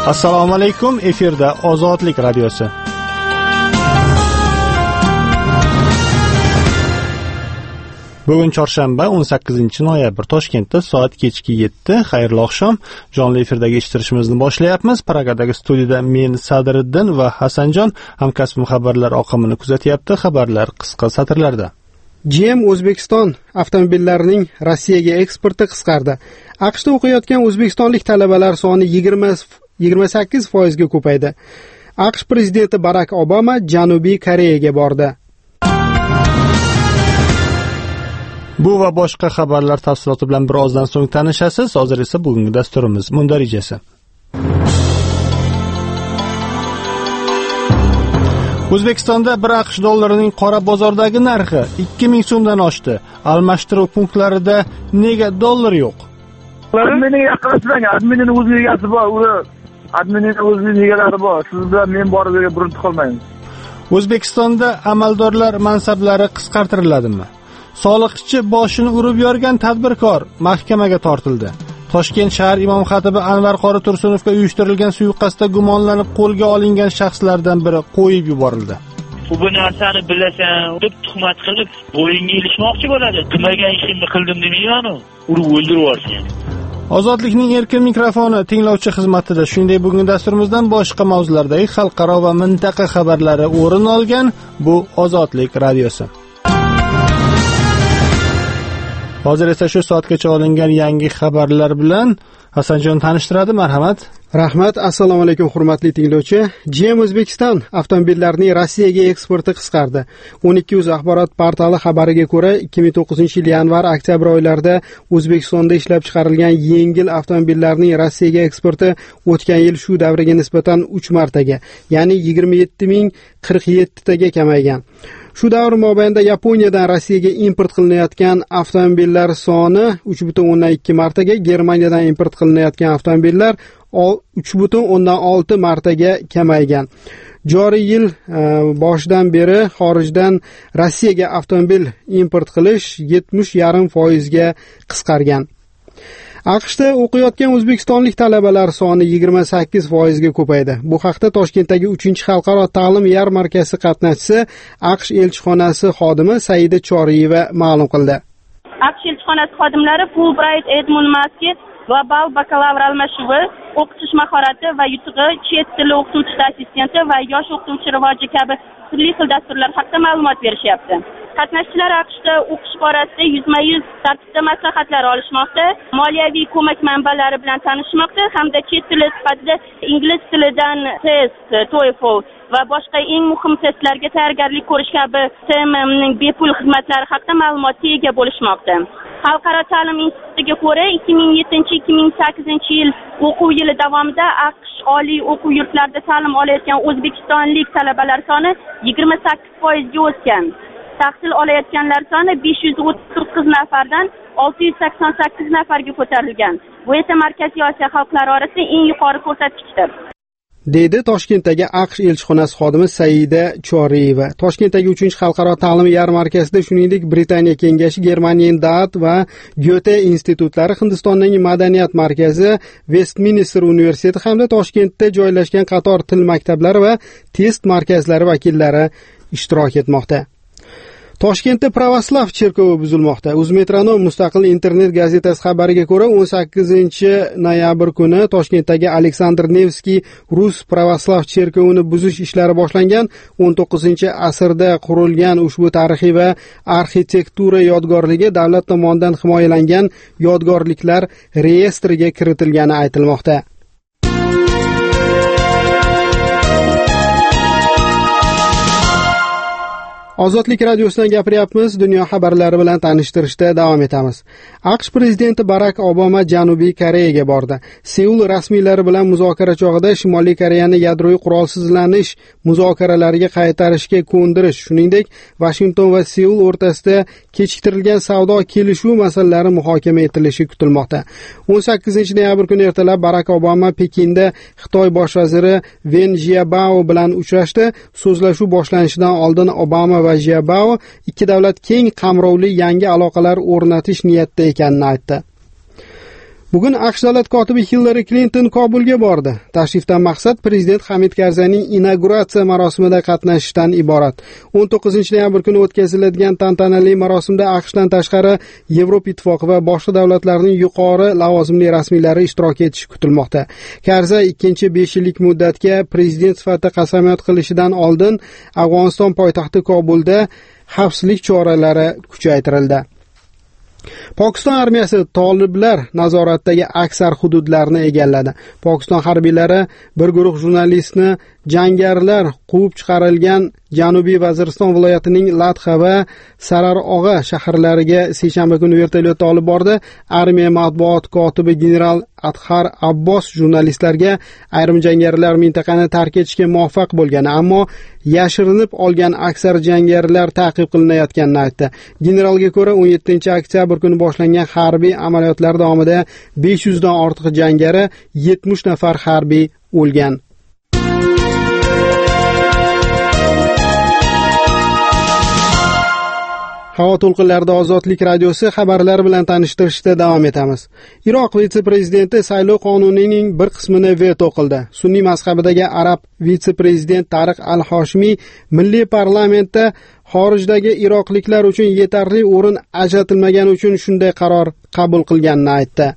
Assalomu alaykum, efirda Ozodlik radiosi. Bugun chorshanba 18-noyabr, Toshkentda soat kechki 7. Xayrli oqshom. Jonli efirdagi eshittirishimizni boshlayapmiz. Pragadagi studiyada men Sadriddin va Hasanjon hamkasbim xabarlar oqimini kuzatyapti. Xabarlar qisqa satrlarda. GM O'zbekiston avtomobillarining Rossiyaga eksporti qisqardi. AQShda o'qiyotgan o'zbekistonlik talabalar soni 28% ga ko'paydi. AQSh prezidenti Barak Obama Janubiy Koreyaga bordi. Bu va boshqa xabarlar tafsiloti bilan birozdan so'ng tanishasiz. Hozir esa bugungi dasturimiz mundarijasi. O'zbekistonda 1 AQSh dollarining qora bozordagi narxi 2000 so'mdan oshdi. Almashtiruv punktlarida nega dollar yo'q? Adminning yaqinlashmang, adminning o'z egasi bor, adminning o'z egalari bor. Siz bilan men borib burunti qolmaymiz. O'zbekistonda amaldorlar mansablari qisqartiriladimi? Soliqchi boshini urib yorgan tadbirkor mahkamaga tortildi. Toshkent shahar imom xatibi Anvar Qori Tursunovga uyushtirilgan suiqasdda gumonlanib qo'lga olingan shaxslardan biri qo'yib yuborildi. Bu narsani bilasan, deb tuhmat qilib, bo'yinga ilishmoqchi bo'ladi. Qilmagan ishimni qildim demayman-ku, urib o'ldirib yuborsin. Ozodlikning erkin mikrofoni tinglovchi xizmatida, shuningdek bugungi dasturimizdan boshqa mavzulardagi xalqaro va mintaqa xabarlari o'rin olgan. Bu Ozodlik radiosi. Hozir esa shu soatgacha olingan yangi xabarlar bilan Hasanjon tanishtiradi. Marhamat. Rahmat. Assalomu alaykum hurmatli tinglovchi. GM O'zbekiston avtomobillarining Rossiyaga eksporti qisqardi. 12uz axborot portali xabariga ko'ra, 2009-yil yanvar-oktyabr oylarida O'zbekistonda ishlab chiqarilgan yengil avtomobillarning Rossiyaga eksporti o'tgan yil shu davriga nisbatan 3 martaga, ya'ni 27047 taga kamaygan. Shu davr mobaynida Yaponiyadan Rossiyaga import qilinayotgan avtomobillar soni 3.2 martaga, Germaniyadan import qilinayotgan avtomobillar 3.6 martaga kamaygan. Joriy yil boshidan beri xorijdan Rossiyaga avtomobil import qilish 70.5% ga qisqargan. AQShda o'qiyotgan o'zbekistonlik talabalar soni 28% ga ko'paydi. Bu haqda Toshkentdagi 3-xalqaro ta'lim yarmarkasi qatnashchisi AQSh elchixonasi xodimi Saida Choriyeva ma'lum qildi. AQSh elchixonasi xodimlari Fulbright, Edmund Musket, global bakalavr almashuvi, o'qitish mahorati va yutug'i, chet tili o'qituvchisi assistenti va yosh o'qituvchi rivoji kabi turli xil dasturlar haqida ma'lumot berishyapti. Qatnashchilar AQShda o'qish borasida yuzma-yuz tartibda maslahatlar olishmoqda, moliyaviy ko'mak manbalari bilan tanishmoqda hamda chet tili sifatida ingliz tilidan test, TOEFL va boshqa eng muhim testlarga tayyorgarlik ko'rish kabi TMMning bepul xizmatlari haqida ma'lumotga ega bo'lishmoqda. Xalqaro ta'lim institutiga ko'ra 2007-2008 yil o'quv yili davomida AQSh oliy o'quv yurtlarida ta'lim olayotgan o'zbekistonlik talabalar soni 28% ga o'sgan. Tahsil olayotganlar soni 539 nafardan 688 nafarga ko'tarilgan. Bu esa Markaziy Osiyo xalqlari orasida eng yuqori ko'rsatkichdir, deydi Toshkentdagi AQSh elchixonasi xodimi Saida Choriyeva. Toshkentdagi 3-xalqaro ta'lim yarmarkasida shuningdek Britaniya kengashi, Germaniya Indaat va Goethe institutlari, Hindistonning madaniyat markazi, Westminster universiteti hamda Toshkentda joylashgan qator til maktablari va test markazlari vakillari ishtirok etmoqda. Toshkentda Pravoslav cherkovi buzilmoqda. O'zmetronom mustaqil internet gazetasi xabariga ko'ra, 18-noyabr kuni Toshkentdagi Aleksandr Nevskiy Rus Pravoslav cherkovini buzish ishlari boshlangan. 19-asrda qurilgan ushbu tarixiy va arxitektura yodgorligi davlat tomonidan himoyalangan yodgorliklar reyestriga kiritilgani aytilmoqda. Ozodlik radiosidan gapiryapmiz. Dunyo xabarlari bilan tanishtirishda davom etamiz. AQSh prezidenti Barak Obama Janubiy Koreyaga bordi. Seul rasmiylari bilan muzokara chog'ida Shimoliy Koreyani yadroviy qurolsizlanish muzokaralariga qaytarishga ko'ndirish, shuningdek, Washington va Seul o'rtasida kechiktirilgan savdo kelishuvi masalalari muhokama etilishi kutilmoqda. 18-noyabr kuni ertalab Barak Obama Pekinda Xitoy bosh vaziri Wen Jiabao bilan uchrashdi. So'zlashuv boshlanishidan oldin Obama va Jiabao ikki davlat keng qamrovli yangi aloqalar o'rnatish niyatida ekanini aytdi. Bugun AQSh davlat kotibi Hillari Clinton Kobulga bordi. Tashrifdan maqsad prezident Hamid Karzayning inauguratsiya marosimida qatnashishdan iborat. 19-noyabr kuni o'tkaziladigan tantanali marosimda AQShdan tashqari Yevropa ittifoqi va boshqa davlatlarning yuqori lavozimli rasmiylari ishtirok etishi kutilmoqda. Karzay 2-5 yillik muddatga prezident sifatida qasamyod qilishidan oldin Afg'oniston poytaxti Kobulda xavfsizlik choralari kuchaytirildi. Pokiston armiyasi toliblar nazoratidagi aksar hududlarni egalladi. Pokiston harbiylari bir guruh jurnalistni jangarilar quvib chiqarilgan Janubiy Vaziriston viloyatining Latxa va Sararog'a shaharlariga seshanba kuni vertolyotda olib bordi. Armiya matbuot kotibi general Adhar Abbos jurnalistlarga ayrim jangarilar mintaqani tark etishga muvaffaq bo'lgani, ammo yashirinib olgan aksar jangarilar ta'qib qilinayotganini aytdi. Generalga ko'ra 17-oktyabr kuni boshlangan harbiy amaliyotlar davomida 500 dan ortiq jangari, 70 nafar harbiy o'lgan. Havo to'lqinlarida Ozodlik radiosi xabarlari bilan tanishtirishda davom etamiz. Iroq vitse-prezidenti saylov qonunining bir qismini veto qildi. Sunniy mazhabidagi arab vitse-prezident Tariq al-Hoshimiy milliy parlamentda xorijdagi iroqliklar uchun yetarli o'rin ajratilmagani uchun shunday qaror qabul qilganini aytdi.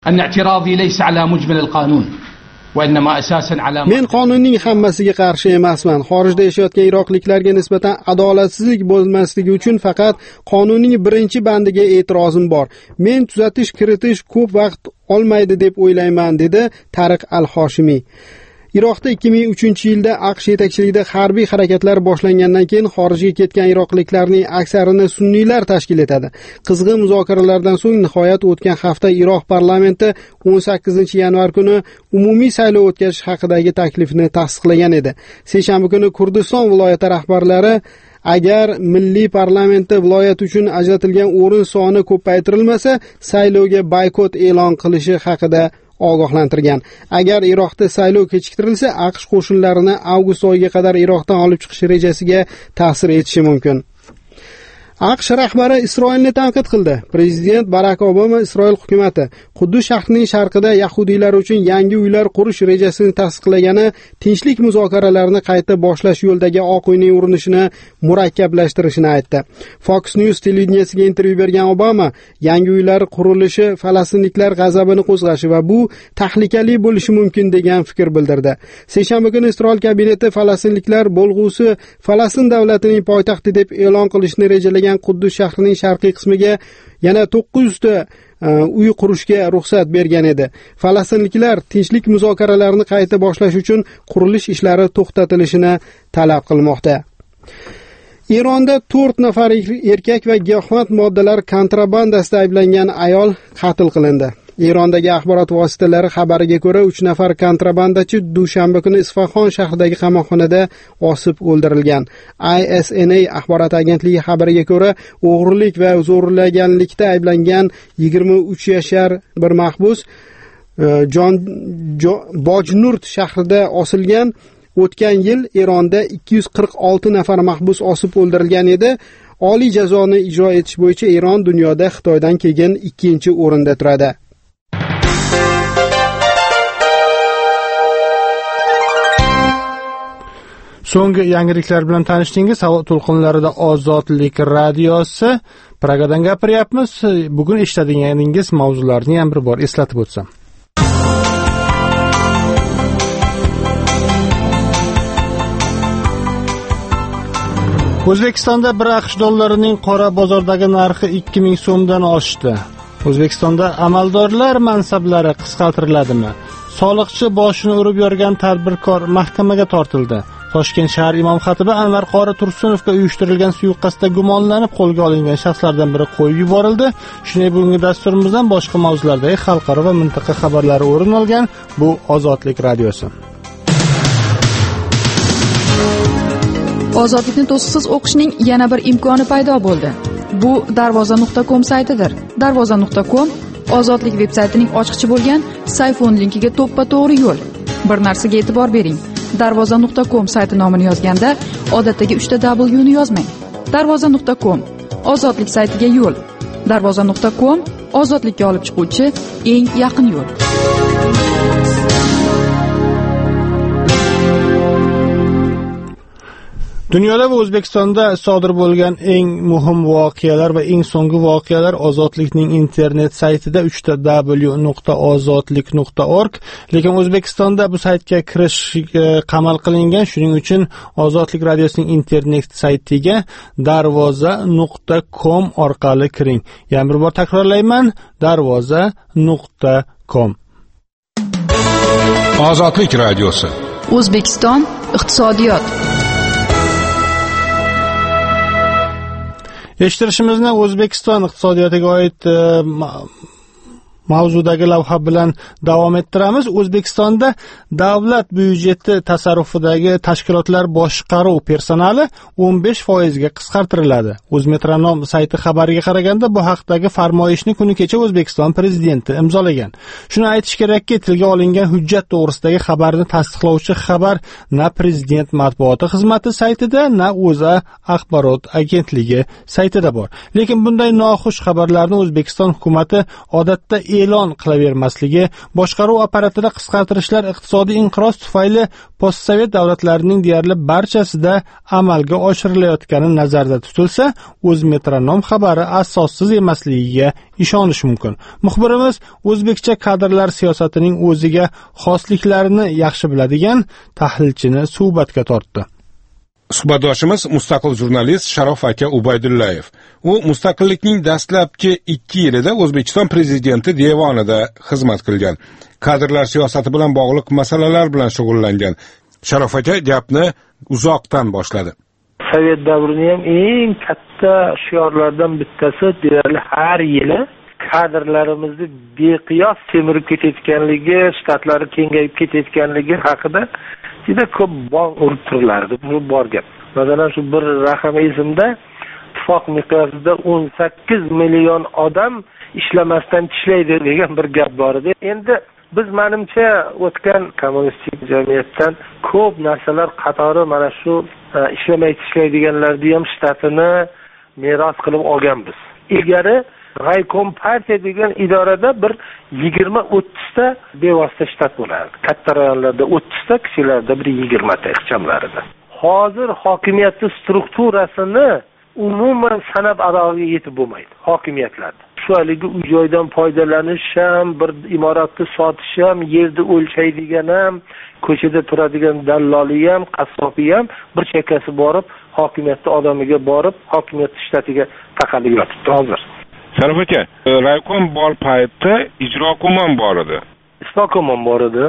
Men qonunning hammasiga qarshi emasman. Xorijda yashayotgan iroqliklarga nisbatan adolatsizlik bo'lmasligi uchun faqat qonunning birinchi bandiga e'tirozim bor. Men tuzatish kiritish ko'p vaqt olmaydi deb o'ylayman, dedi Tariq al-Hoshimiy. Iroqda 2003-yilda AQSh yetakchiligida harbiy harakatlar boshlangandan keyin xorijga ketgan iroqliklarning aksarini sunniylar tashkil etadi. Qizg'in muzokaralardan so'ng nihoyat o'tgan hafta Iroq parlamenti 18-yanvar kuni umumiy saylov o'tkazish haqidagi taklifni tasdiqlagan edi. Seshanba kuni Kurdiston viloyati rahbarlari agar milliy parlamentda viloyat uchun ajratilgan o'rin soni ko'paytirilmasa, saylovga boykot e'lon qilishi haqida ogohlantirgan. Agar Iroqda saylov kechiktirilsa, AQSh qo'shinlarini avgust oyiga qadar Iroqdan olib chiqish rejasiga ta'sir etishi mumkin. AQSh rahbari Isroilni tanqid qildi. Prezident Barak Obama Isroil hukumati Quddus shahrining sharqida yahudiylar uchun yangi uylar qurish rejasini tasdiqlagani tinchlik muzokaralarini qayta boshlash yo'lidagi Oq uyning urinishini murakkablashtirishini aytdi. Fox News televideniyasiga intervyu bergan Obama yangi uylar qurilishi falastinliklar g'azabini qo'zg'ashi va bu tahlikali bo'lishi mumkin degan fikr bildirdi. Seshanba kuni Isroil kabineti falastinliklar bo'lg'usi Falastin davlatining poytaxti deb e'lon qilishni rejalagan Quddus shahrining sharqiy qismiga yana 900 ta uy qurishga ruxsat bergan edi. Falastinliklar tinchlik muzokaralarini qayta boshlash uchun qurilish ishlari to'xtatilishini talab qilmoqda. Eronda 4 nafar erkak va giyohvand moddalar kontrabandasida ayblangan ayol qatl qilindi. Erondagi axborot vositalari xabariga ko'ra 3 nafar kontrabandachi dushanba kuni Isfaxon shahridagi qamoqxonada osib o'ldirilgan. ISNA axborot agentligi xabariga ko'ra o'g'rilik va zo'rlaganlikda ayblangan 23 yashar bir mahbus Bojnurt shahrida osilgan. O'tgan yil Eronda 246 nafar mahbus osib o'ldirilgan edi. Oliy jazoni ijro etish bo'yicha Eron dunyoda Xitoydan keyin 2-o'rinda turadi. So'nggi yangiliklar bilan tanishdingiz. Havo to'lqinlarida Ozodlik radiosi Pragadan gapiryapmiz. Bugun eshitadiganingiz mavzularni ham bir bor eslatib o'tsam. O'zbekistonda bir AQSh dollarining qora bozordagi narxi 2000 so'mdan oshdi. O'zbekistonda amaldorlar mansablari qisqartiriladimi? Soliqchi boshini urib yorgan tadbirkor mahkamaga tortildi. Toshkent shahar imom xatibi Anvar qori Tursunovga uyushtirilgan suiqasdda gumonlanib qo'lga olingan shaxslardan biri qo'yib yuborildi. Shunday bugungi dasturimizdan boshqa mavzulardagi xalqaro va mintaqa xabarlari o'rin olgan bu Ozodlik radiosi. Ozodlikni to'siqsiz o'qishning yana bir imkoni paydo bo'ldi. Bu darvoza.com saytidir. Darvoza.com Ozodlik veb-saytining ochiqchi bo'lgan sayfon linkiga to'ppa-to'g'ri yo'l. Bir narsaga e'tibor bering. Darvoza.com sayti nomini yozganda odatdagi 3 ta W ni yozmang. Darvoza.com Ozodlik saytiga yo'l. Darvoza.com ozodlikka olib chiquvchi eng yaqin yo'l. Dunyoda va O'zbekistonda sodir bo'lgan eng muhim voqealar va eng so'nggi voqealar Ozodlikning internet saytida www.ozodlik.org. Lekin O'zbekistonda bu saytga kirish qamal qilingan. Shuning uchun Ozodlik radiosining internet saytiga darvoza.com orqali kiring. Yana bir bor takrorlayman, darvoza.com. Ozodlik radiosi. O'zbekiston iqtisodiyot. Eshittirishimizni O'zbekiston iqtisodiyotiga oid mavzudagi lavha bilan davom ettiramiz. O'zbekistonda davlat byudjeti tasarrufidagi tashkilotlar boshqaruv personali 15% ga qisqartiriladi. O'zmetronom sayti xabariga qaraganda bu haqdagi farmoyishni kuni kecha O'zbekiston prezidenti imzolagan. Shuni aytish kerakki, tilga olingan hujjat to'g'risidagi xabarni tasdiqlovchi xabar na prezident matbuoti xizmati saytida, na O'zA axborot agentligi saytida bor. Lekin bunday noxush xabarlarni O'zbekiston hukumatı odatda e'lon qilavermasligi, boshqaruv apparatida qisqartirishlar iqtisodiy inqiroz tufayli postsovet davlatlarining deyarli barchasida amalga oshirilayotgani nazarda tutilsa, O'zmetronom xabari asossiz emasligiga ishonish mumkin. Muxbirimiz o'zbekcha kadrlar siyosatining o'ziga xosliklarini yaxshi biladigan tahlilchini suhbatga tortdi. Suhbatdoshimiz mustaqil jurnalist Sharof aka Ubaydullayev. U mustaqillikning dastlabki 2 yilida O'zbekiston prezidenti devonida xizmat qilgan. Kadrlar siyosati bilan bog'liq masalalar bilan shug'ullangan. Sharof aka gapni uzoqdan boshladi. Sovet davrining ham eng katta shiorlardan bittasi deyarli har yili kadrlarimizni beqiyos semirib ketayotganligi, shtatlari kengayib ketayotganligi haqida juda ko'p bong urib turilardi. Bu bor gap. Masalan, shu bir raqam esimda, ittifoq miqyosida 18 million odam ishlamasdan ishlaydi degan bir gap bor edi. Endi biz menimcha o'tgan kommunistik jamiyatdan ko'p narsalar qatori mana shu ishlamay ishlaydiganlarni ham shtatini meros qilib olganmiz. Ilgari Raykom partiya degan idorada bir 20-30 ta bevosita shtat bo'lardi. Katta rayonlarda 30 ta, kichiklarda bir 20 ta ixchamlarida. Hozir hokimiyatning strukturasini umuman sanab adoga yetib bo'lmaydi hokimiyatlarda. Shu haligi uy joydan foydalanish ham, bir imoratni sotish ham, yerni o'lchaydigan ham, ko'chada turadigan dalloli ham, qassobi ham bir chekkasi borib, hokimiyatning odamiga borib, hokimiyat shtatiga taqalib yotibdi hozir. Sharof aka, raykom bor paytda ijroqo'mon bor edi. Isloqo'mon bor edi.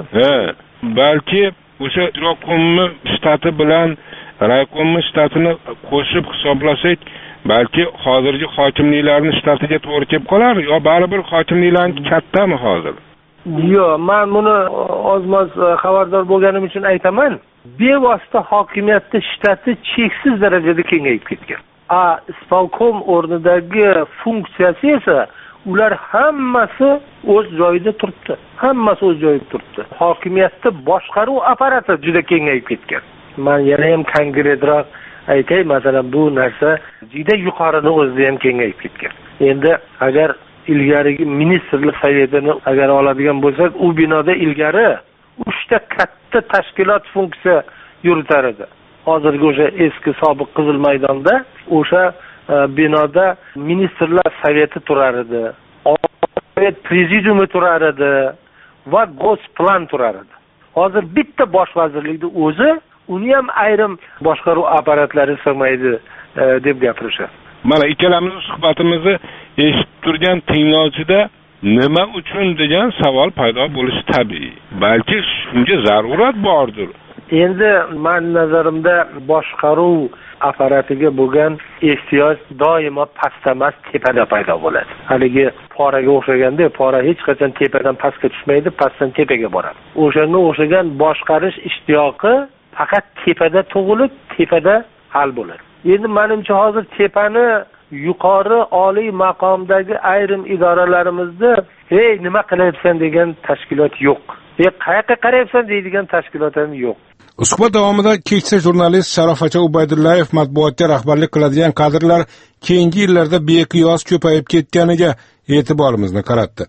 Balki o'sha ijroqo'mni shtati bilan raykomni shtatini qo'shib hisoblasak, balki hozirgi hokimliklarning shtatiga to'g'ri kelib qolar, yo baribir hokimliklarning kattami hozir? Yo'q, men buni ozmoz xabardor bo'lganim uchun aytaman. Bevosita hokimiyatning shtati cheksiz darajada kengayib ketgan. Isloqo'm o'rnidagi funksiyasi esa ular hammasi o'z joyida turibdi. Hammasi o'z joyida turibdi. Hokimiyatni boshqaruv apparati juda kengayib ketgan. Men yana ham konkretroq aytay, masalan, bu narsa juda yuqorini o'zida ham kengayib ketgan. Endi agar ilgarigi ministrlik sovetini agar oladigan bo'lsak, u binoda ilgari 3 ta katta tashkilot funksiya yuritar edi. Hozirgi o'sha eski sobiq Qizil maydonda o'sha binoda ministrlar soveti turar edi. Prezidiumi turar edi va Gosplan turar edi. Hozir bitta bosh vazirlikning o'zi uni ham ayrim boshqaruv apparatlari sig'maydi deb gapirishadi. Mana ikkalamiz suhbatimizni eshitib turgan tinglovchida nima uchun degan savol paydo bo'lishi tabiiy. Balki shunga zarurat bordir. Endi men nazarimda boshqaruv apparatiga bo'lgan ehtiyoj doimo pastda emas, tepada paydo bo'ladi. Haligi poraga o'xshaganda, pora hech qachon tepadan pastga tushmaydi, pastdan tepaga boradi. O'shanga o'xshagan boshqarish ishtiyoqi faqat tepada tug'ilib, tepada hal bo'ladi. Endi menimcha hozir tepani yuqori oliy maqomdagi ayrim idoralarimizda "Hey, nima qilyapsan?" degan tashkilot yo'q. qayoqqa qarayapsan deydigan tashkilot ham yo'q. Suhbat davomida keksa jurnalist Sharof aka Ubaydullayev matbuotga rahbarlik qiladigan kadrlar keyingi yillarda beqiyos ko'payib ketganiga e'tiborimizni qaratdi.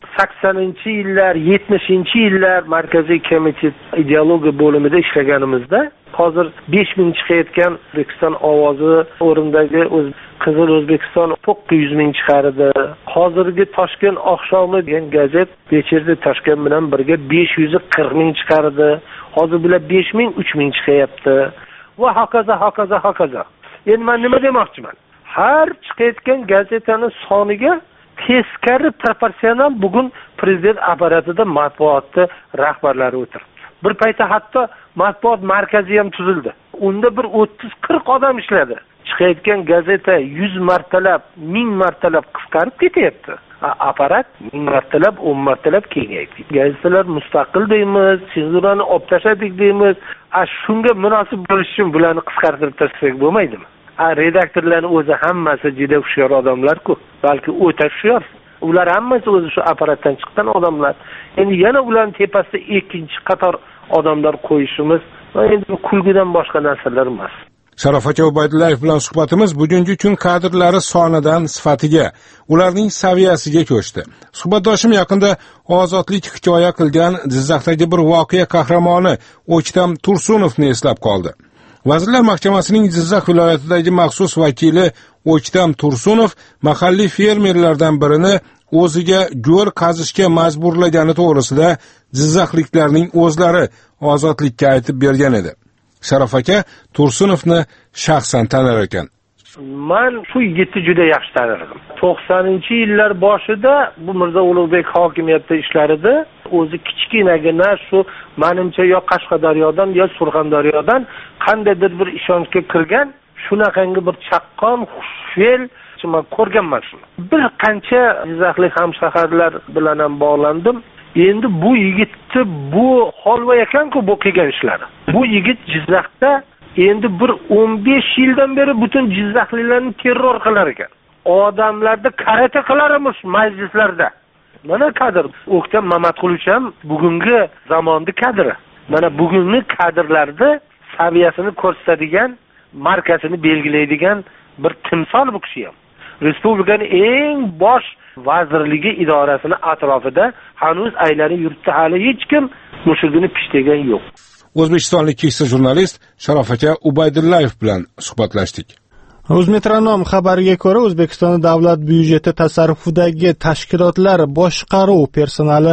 80-yillar, 70-yillar Markaziy komitet ideologiya bo'limida ishlaganimizda hozir 5000 chiqayotgan O'zbekiston ovozi o'rindagi Qizil O'zbekiston 900 ming chiqardi. Hozirgi Toshkent oqshomi degan gazet Bechirda Toshkent bilan birga 540 ming chiqardi. Hozir bular 5000, 3000 chiqayapti. Va hokazo. Endi men nima demoqchiman? Har chiqayotgan gazetaning soniga teskari proporsional bugun prezident apparatida matbuotda rahbarlari o'tiribdi. Bir paytda hatto matbuot markazi ham tuzildi. Unda bir 30-40 odam ishladi. Chiqayotgan gazeta 100 martalab, 1000 martalab qisqarib ketyapti. Apparat 1000 martalab, 10 martalab kengaydi. Gazetalar mustaqil deymiz, senzurani olib tashladik deymiz. Shunga munosib bo'lish uchun bularni qisqartirib tashlasak bo'lmaydimi? Redaktorlarning o'zi hammasi juda hushyor odamlar-ku, balki o'ta hushyor. Ular hammasi o'zi shu apparatdan chiqqan odamlar. Endi yana ularning tepasida ikkinchi qator odamlar qo'yishimiz endi kulgidan boshqa narsalar emas. Sharof aka Ubaydullayev bilan suhbatimiz bugungi kun kadrlari sonidan sifatiga, ularning saviyasiga ko'chdi. Suhbatdoshim yaqinda ozodlik hikoya qilgan Jizzaxdagi bir voqea qahramoni O'ktam Tursunovni eslab qoldi. Vazirlar Mahkamasining Jizzax viloyatidagi maxsus vakili O'ktam Tursunov mahalliy fermerlardan birini o'ziga go'r qazishga majburlagani to'g'risida jizzaxliklarning o'zlari ozodlikka aytib bergan edi. Sharof aka Tursunovni shaxsan tanar ekan. Men shu yigitni juda yaxshi tanirdim. 90-yillar boshida bu Mirzo Ulug'bek hokimiyatda ishlarida o'zi kichkinagina shu menimcha yo Qashqadaryodan yo Surxondaryodan qandaydir bir ishonchga kirgan shunaqangi bir chaqqon xushfe'l men ko'rganman shuni. Bir qancha jizzaxlik hamshaharlar bilan ham bog'landim. Endi bu yigitni bu holva ekan-ku bu qilgan ishlari. Bu yigit Jizzaxda endi bir 15 yildan beri butun jizzaxliklarni terror qilar ekan. Odamlarda karate qilarmish majlislarda. Mana kadr O'ktam Mamatqulovich ham bugungi zamonning kadri. Mana bugungi kadrlarda saviyasini ko'rsatadigan, markasini belgilaydigan bir timsol bu kishi ham. Respublikaning eng bosh vazirligi idorasini atrofida hanuz aylanib yuribdi, hali hech kim mushugini pishtagan yo'q. O'zbekistonlik keksa jurnalist Sharof aka Ubaydullayev bilan suhbatlashdik. O'zmetronom xabariga ko'ra, O'zbekiston davlat byudjeti tasarrufidagi tashkilotlar boshqaruv personali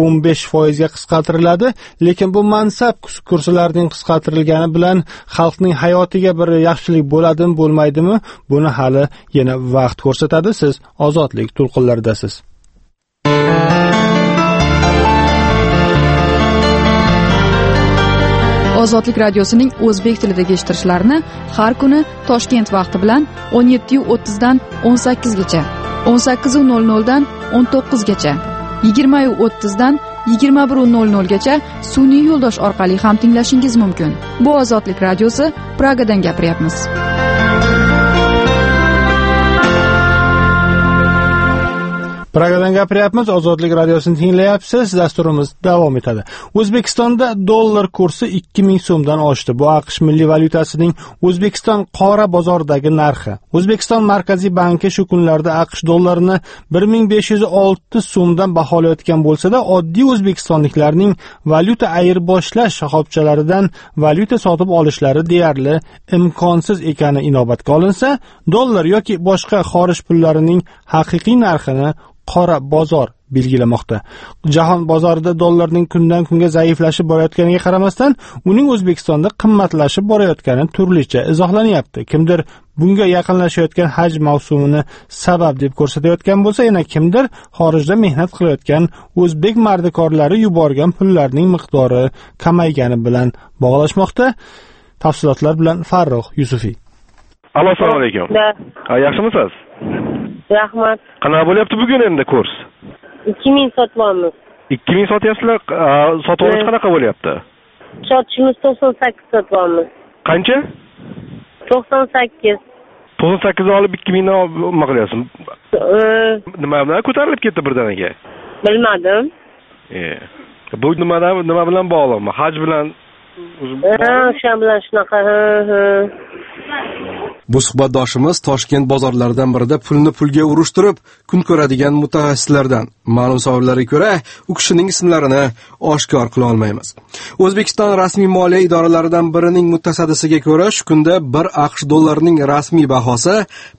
15% ga qisqartiriladi, lekin bu mansab kurslarining qisqartirilgani bilan xalqning hayotiga bir yaxshilik bo'ladimi, bo'lmaydimi? Buni hali yana vaqt ko'rsatadi. Siz ozodlik to'lqinlaridasiz. Ozodlik radiosining o'zbek tilidagi eshittirishlarini har kuni Toshkent vaqti bilan 17:30 dan 18 gacha, 18:00 dan 19 gacha, 20:30 dan 21:00 gacha sun'iy yo'ldosh orqali ham tinglashingiz mumkin. Bu Ozodlik radiosi, Pragadan gapiryapmiz. Pragadan gapiryapmiz, Ozodlik radiosini tinglayapsiz. Dasturimiz davom etadi. O'zbekistonda dollar kursi 2000 so'mdan oshdi. Bu AQSh milliy valyutasining O'zbekiston qora bozoridagi narxi. O'zbekiston Markaziy banki shu kunlarda AQSh dollarini 1506 so'mdan baholayotgan bo'lsa-da, oddiy o'zbekistonliklarning valyuta ayirboshlash shoxobchalaridan valyuta sotib olishlari deyarli imkonsiz ekani inobatga olinsa, dollar yoki boshqa xorij pullarining haqiqiy narxini qora bozor belgilamoqda. Jahon bozorida dollarning kundan kunga zaiflashib borayotganiga qaramasdan, uning O'zbekistonda qimmatlashib borayotgani turlicha izohlanyapti. Kimdir bunga yaqinlashayotgan haj mavsumini sabab deb ko'rsatayotgan bo'lsa, yana kimdir xorijda mehnat qilayotgan o'zbek mardikorlari yuborgan pullarning miqdori kamaygani bilan bog'lashmoqda. Tafsilotlar bilan Farruh Yusufiy. Assalomu alaykum. Yaxshimisiz? Rahmat. Qanaqa bo'lyapti bugun endi kurs? 2000 sotyapmiz. 2000 sotyapsizlar, sotib olish qanaqa bo'lyapti? Sotishimiz 98 sotyapmiz. Qancha? 98. 98 dan olib 2000 dan nima qilyapsiz? Nima bilan ko'tarilib ketdi birdaniga? Bilmadim. Bu nima bilan bog'liqmi? Haj bilan o'sha bilan shunaqa. Bu suhbatdoshimiz Toshkent bozorlaridan birida pulni pulga urushtirib kun ko'radigan mutaxassislardan. Ma'lum sabablarga ko'ra, u kishining ismlarini oshkor qila olmaymiz. O'zbekiston rasmiy moliya idoralaridan birining mutasaddisiga ko'ra, shu kunda 1 AQSh dollarining rasmiy bahosi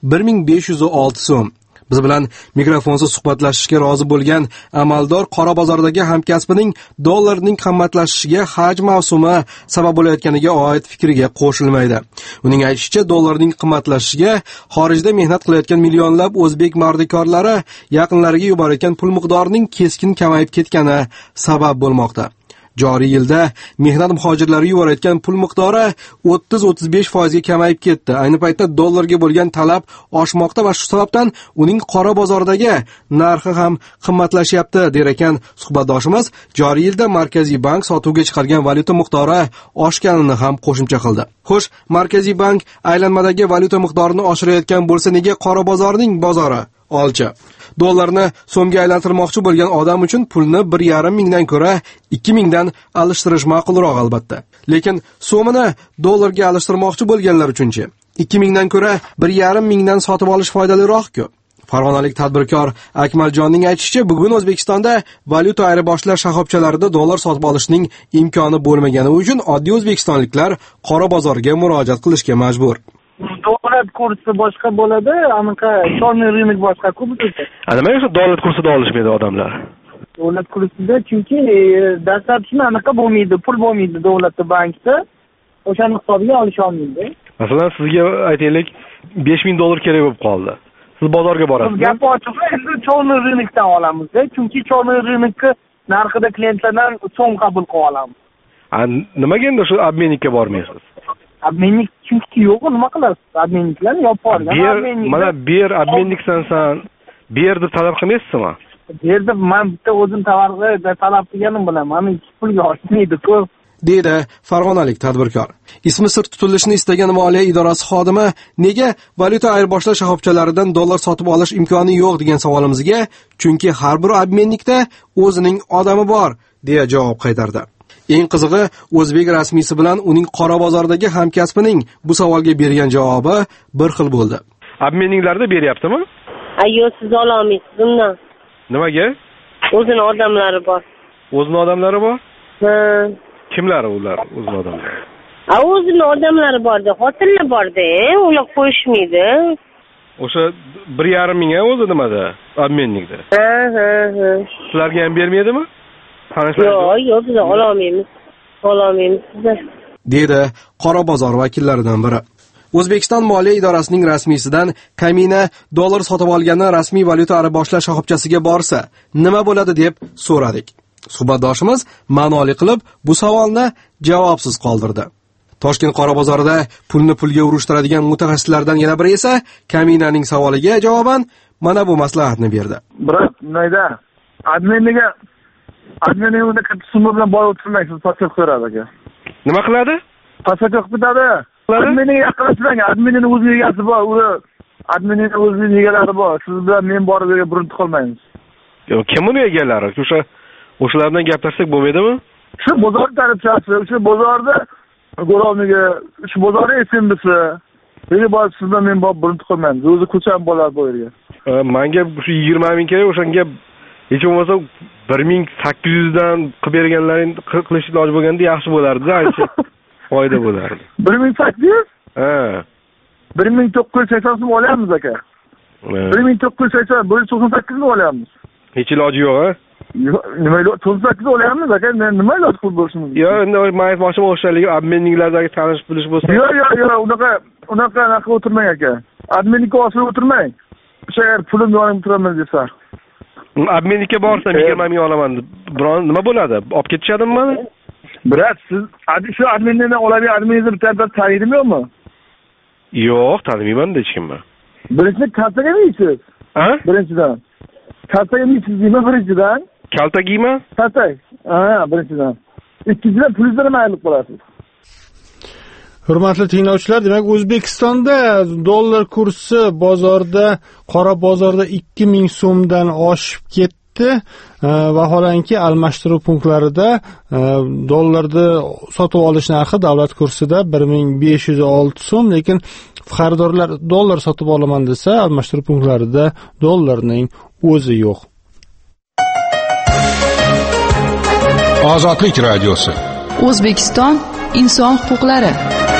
1506 so'm. Biz bilan mikrofonsiz suhbatlashishga rozi bo'lgan amaldor qora bozordagi hamkasbining dollarning qimmatlashishiga haj mavsumi sabab bo'layotganiga oid fikriga qo'shilmaydi. Uning aytishicha, dollarning qimmatlashishiga xorijda mehnat qilayotgan millionlab o'zbek mardikorlari yaqinlariga yuborayotgan pul miqdorining keskin kamayib ketgani sabab bo'lmoqda. Joriy yilda mehnat muhojirlari yuborayotgan pul miqdori 30-35% ga kamayib ketdi. Ayni paytda dollarga bo'lgan talab oshmoqda va shu sababdan uning qora bozordagi narxi ham qimmatlashyapti, der ekan suhbatdoshimiz. Joriy yilda Markaziy bank sotuvga chiqargan valyuta miqdori oshganini ham qo'shimcha qildi. Xo'sh, Markaziy bank aylanmadagi valyuta miqdorini oshirayotgan bo'lsa, nega qora bozorning bozori olcha? Dollarni so'mga aylantirmoqchi bo'lgan odam uchun pulni 1,5 mingdan ko'ra 2 mingdan alishtirish ma'qulroq albatta. Lekin so'mini dollarga alishtirmoqchi bo'lganlar uchunchi 2 mingdan ko'ra 1,5 mingdan sotib olish foydaliroq-ku. Farg'onalik tadbirkor Akmaljonning aytishicha, bugun O'zbekistonda valyuta ayirboshlash shoxobchalarida dollar sotib olishning imkoni bo'lmagani uchun oddiy o'zbekistonliklar qora bozorga murojaat qilishga majbur. Dollar kursi boshqa bo'ladi, anaqa chorniy rынок boshqa-ku bizda. Nima uchun dollar kursida olishmaydi odamlar? Davlat kursida chunki dastlabki anaqa bo'lmaydi, pul bo'lmaydi davlatda bankda. O'shani hisobiga olisha olmaydi. Masalan, sizga aytaylik 5000 dollar kerak bo'lib qoldi. Siz bozorga borasiz. Gap ochiq, endi chorniy rынокdan olamiz-da, chunki chorniy rынокka narxida klientlardan so'm qabul qilib olamiz. Nimaga endi shu obmennikka bormaysiz? Obmennik chunki yo'q, nima qilasiz? Obmenniklar yopib olgan. Mana ber obmenniksan, ber deb talab qilmaysizmi? Berdi, men bitta o'zim tovarga talab qilganim bilan, meni pulga oshmaydi-ku. Deydi farg'onalik tadbirkor. Ismi sir tutilishini istagan moliya idorasi xodimi nega valyuta ayirboshlash shoxobchalaridan dollar sotib olish imkoni yo'q degan savolimizga, chunki har bir obmennikda o'zining odami bor, deya javob qaytardi. Eng qizig'i, o'zbek rasmiysi bilan uning qora bozordagi hamkasbining bu savolga bergan javobi bir xil bo'ldi. Obmenniklarda beryaptimi? Ayyo, siz ola olmaysiz undan. Nimaga? O'zini odamlari bor. O'zini odamlari bor? Ha. Kimlar ular o'zini odamlari? O'zini odamlari borda, xotinlar borda, ular qo'yishmaydi. O'sha 1,5 ming o'zi nimada? Obmennikda. Ha. Sizlarga ham bermaydimi? Yo'q, biz ola olmaymiz. Sizlar. Dedi qora bozor vakillaridan biri. O'zbekiston moliya idorasining rasmiysidan Kamina dollar sotib olgani rasmiy valyuta ayirboshlash shoxobchasiga borsa, nima bo'ladi deb so'radik. Suhbatdoshimiz ma'noli qilib bu savolni javobsiz qoldirdi. Toshkent qora bozorida pulni pulga urushtiradigan mutaxassislardan yana biri esa Kaminaning savoliga javoban mana bu maslahatni berdi. Biroq, nayda? Adminning o'zida katta summa bilan borib o'tirmaysiz, pasport so'radi aka. Nima qiladi? Pasport bitadi. Adminning yaqinlashmang, adminning o'zining egasi bor, adminning o'zining egalari bor. Siz bilan men borib burunti qolmaymiz. Yo'q, kim uni egalari? O'shalardan gaplashsak bo'lmaydimi? Shu bozor tarafchisi, shu bozorda Go'rovniga, shu bozorda SMBsi. Beni bor, siz bilan men borib burunti qolmaymiz. O'zi ko'cham bo'lar bu yerga. Menga shu 20 ming kerak, o'shanga hech bo'lmasa 1800 dan qilib berganlaring qilish iloji bo'lganda yaxshi bo'lardi-da, aytsa foyda bo'lardi. 1800? Ha. 1980 so'm olyapmiz aka. 1980, 198 ni olyapmiz. Hech iloji yo'q, ha? Nima iloji? 98 olyapmiz aka. Nima iloji qilib bo'lishimiz? Yo'q, endi men aytmoqchim o'shaligi obmenniklardagi tanish bilish bo'lsa. Yo'q, unaqa o'tirmang aka. Adminnikka osilib o'tirmang. O'sha yer pulim yonimda turaman desa. Obmennikka borsam 20 ming olaman. Biron nima bo'ladi? Olib ketishadimi meni? Brat, siz shu admindan oladigan adminingizni bittadan tanidimi yo'qmi? Yo'q, tanimayman hech kimni. Birinchidan kaltaga minsiz. Ha? Birinchidan. Kaltaga minsizmi birinchidan? Kaltagiymi? Kaltak. Ha, birinchidan. Ikkinchidan pulingizdan mayliq bo'lasiz. Hurmatli tinglovchilar, demak O'zbekistonda dollar kursi bozorda, qora bozorda 2000 so'mdan oshib ketdi. ketdi. Vaholanki almashtiruv punktlarida dollarni sotib olish narxi davlat kursida 1506 so'm, lekin xaridorlar dollar sotib olaman desa, almashtiruv punktlarida dollarning o'zi yo'q. Ozodlik radiosi. O'zbekiston inson huquqlari.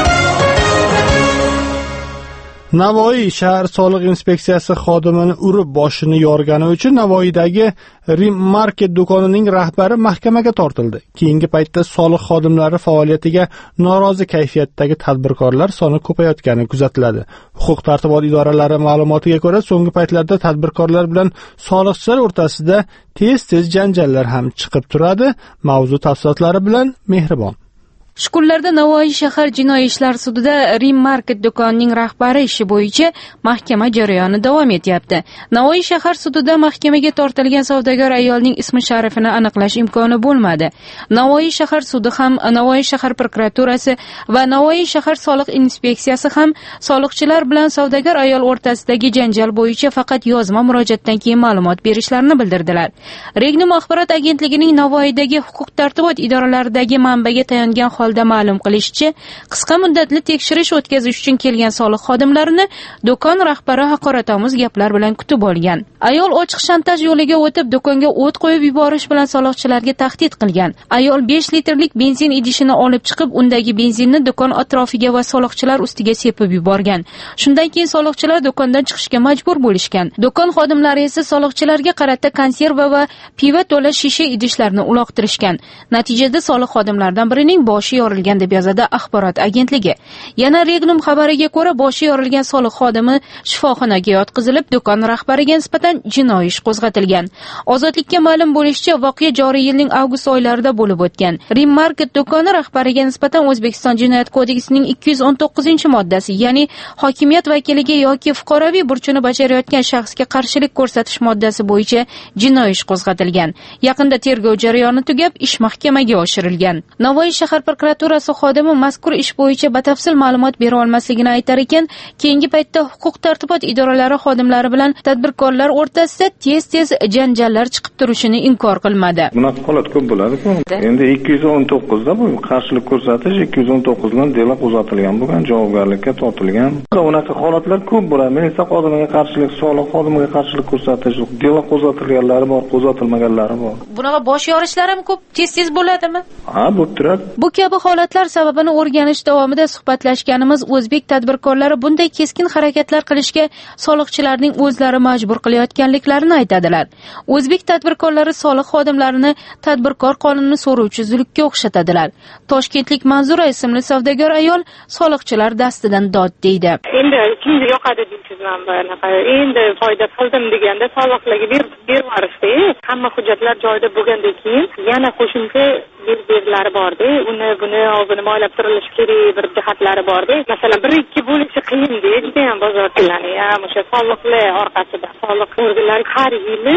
Navoiy shahar soliq inspeksiyasi xodimini urib boshini yorgani uchun Navoiydagi Rim Market do'konining rahbari mahkamaga tortildi. Keyingi paytda soliq xodimlari faoliyatiga norozi kayfiyatdagi tadbirkorlar soni ko'payayotgani kuzatiladi. Huquq-tartibot idoralari ma'lumotiga ko'ra, so'nggi paytlarda tadbirkorlar bilan soliqchilar o'rtasida tez-tez janjallar ham chiqib turadi. Mavzu tafsilotlari bilan Mehribon. Shukurlarda Navoiy shahar jinoiy ishlar sudida Rim Market do'konining rahbari ishi bo'yicha mahkama jarayoni davom etyapti. Navoiy shahar sudida mahkamaga tortilgan savdogar ayolning ismi sharifini aniqlash imkoni bo'lmadi. Navoiy shahar sudi ham, Navoiy shahar prokuraturasi va Navoiy shahar soliq inspeksiyasi ham soliqchilar bilan savdogar ayol o'rtasidagi janjal bo'yicha faqat yozma murojaatdan keyin ma'lumot berishlarini bildirdilar. Regnum axborot agentligining Navoiydagi huquq-tartibot idoralaridagi manbaga tayangan holda ma'lum qilishicha, qisqa muddatli tekshirish o'tkazish uchun kelgan soliq xodimlarini do'kon rahbari haqoratomuz gaplar bilan kutib olgan. Ayol ochiq shantaj yo'liga o'tib do'konga o't qo'yib yuborish bilan soliqchilarga tahdid qilgan. Ayol 5 litrlik benzin idishini olib chiqib, undagi benzinni do'kon atrofiga va soliqchilar ustiga sepib yuborgan. Shundan keyin soliqchilar do'kondan chiqishga majbur bo'lishgan. Do'kon xodimlari esa soliqchilarga qarata konserva va pivo to'la shisha idishlarni uloqtirishgan. Natijada soliq xodimlaridan birining boshi yorilgan deb yozadi axborot agentligi. Yana Regnum xabariga ko'ra, boshi yorilgan soliq xodimi shifoxonaga yotqizilib, do'kon rahbariga nisbatan jinoiy ish qo'zg'atilgan. Ozodlikka ma'lum bo'lishicha, voqea joriy yilning avgust oylarida bo'lib o'tgan. Rim Market do'koni rahbariga nisbatan O'zbekiston Jinoyat kodeksining 219-moddasi, ya'ni hokimiyat vakiliga yoki fuqaroviy burchini bajarayotgan shaxsga qarshilik ko'rsatish moddasi bo'yicha jinoiy ish qo'zg'atilgan. Yaqinda tergov jarayoni tugab, ish mahkamaga oshirilgan. Navoiy shahar prokuraturasi xodimi mazkur ish bo'yicha batafsil ma'lumot bera olmasligini aytar ekan, keyingi paytda huquq-tartibot idoralari xodimlari bilan tadbirkorlar o'rtasida tez-tez janjallar chiqib turishini inkor qilmadi. Bunaqa holat ko'p bo'ladi-ku. Endi 219 da bu qarshilik ko'rsatish 219 dan delo qo'zg'atilgan bo'lgan, javobgarlikka tortilgan. Bunaqa holatlar ko'p bo'ladi. Militsiya xodimiga qarshilik, soliq xodimiga qarshilik ko'rsatish, delo qo'zg'atilganlari bor, qo'zg'atilmaganlari bor. Bunaqa bosh yorishlar ham ko'p tez-tez bo'ladimi? Ha, bu turadi. Bu kabi holatlar sababini o'rganish davomida suhbatlashganimiz o'zbek tadbirkorlari bunday keskin harakatlar qilishga soliqchilarning o'zlari majbur qilayotganliklarini aytadilar. O'zbek tadbirkorlari soliq xodimlarini tadbirkor qonunini so'rovchi zulukka o'xshatadilar. Toshkentlik Manzura ismli savdogar ayol soliqchilar dastidan dod deydi. Endi kimga yoqadi deysizman, bunaqa endi foyda qildim deganda soliqlarga berib hamma hujjatlar joyida bo'lgandan keyin yana qo'shimcha belgilari bor-da, buni oldini moylab turilishi kerak bir jihatlari bor-da. Masalan, 1-2 bo'lishi qiyin-da, juda ham bozorchilarni ham o'sha soliqlar orqasida soliq organlari har yili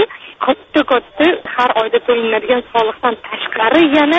katta har oyda to'lanadigan soliqdan tashqari yana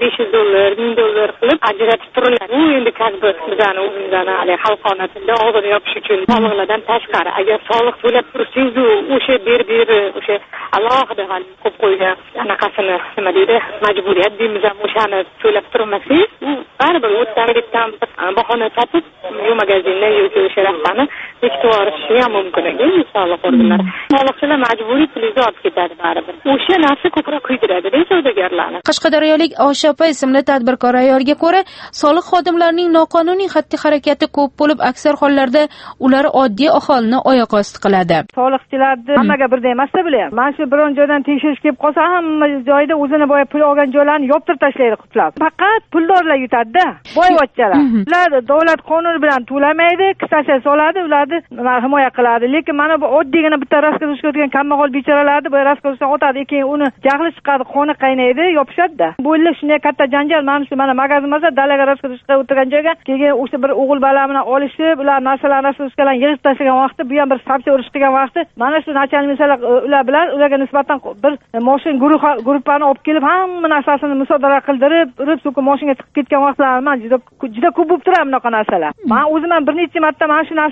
$500, $1000 qilib ajratib turiladi. U endi kasbi bizani o'zimizdan xalq qonunida og'zini yopish uchun soliqlardan tashqari. Agar soliq to'lab tursangiz, o'sha o'sha alohida qo'yib qo'ygan anaqasini nima deydi, majburiyat deymiz ham, o'shani to'lab turmasangiz, u baribir o'tganlikdan bahona topib, shu magazindan yoki o'sha raqamni bekitib yuborishi ham mumkin ekan soliq organlari. Soliqchilar majburiy pulga olib ketadi baribir. O'sha narsa ko'proq kuydiradi savdogarlarni. Qashqadaryolik Oshapa ismli tadbirkor ayolga ko'ra, soliq xodimlarining noqonuniy xatti-harakati ko'p bo'lib, aksar hollarda ular oddiy aholini oyoq osti qiladi. Soliqchilarni hammaga birday emas-da bular. Mana shu biron joydan tekshirish kelib qolsa, hamma joyda o'zini boya pul olgan joylarni yoptirib tashlaydi qutlab. Faqat puldorlar yutadi-da, boyvachchalar. Ular davlat qonuni bilan to'lamaydi, qisqacha soladi, ularni himoya qiladi. Lekin mana bu oddiygina bitta raskazga o'tgan kambag'al bechoralarni bu raskazdan o'tadi, keyin uni jahli chiqadi, qoni qaynaydi, yopishadi-da. Bu yil shunday katta janjal mana magazin bo'lsa, dalaga raskazga o'tirgan joyga keyin o'sha bir o'g'il bola bilan olishib, ular narsalarni raskazga yig'ib tashlagan vaqtda, bu ham bir sabzi urush qilgan vaqtda, mana shu nachalniklar ular bilan ularga nisbatan bir moshin guruhlarni olib kelib, hamma narsasini musodara qildirib, urib so'kib mashinaga tiqib ketgan vaqtlar men juda ko'p bo'lib turadi bunaqa narsalar. Men o'zim ham bir necha marta mana shu narsalar bilan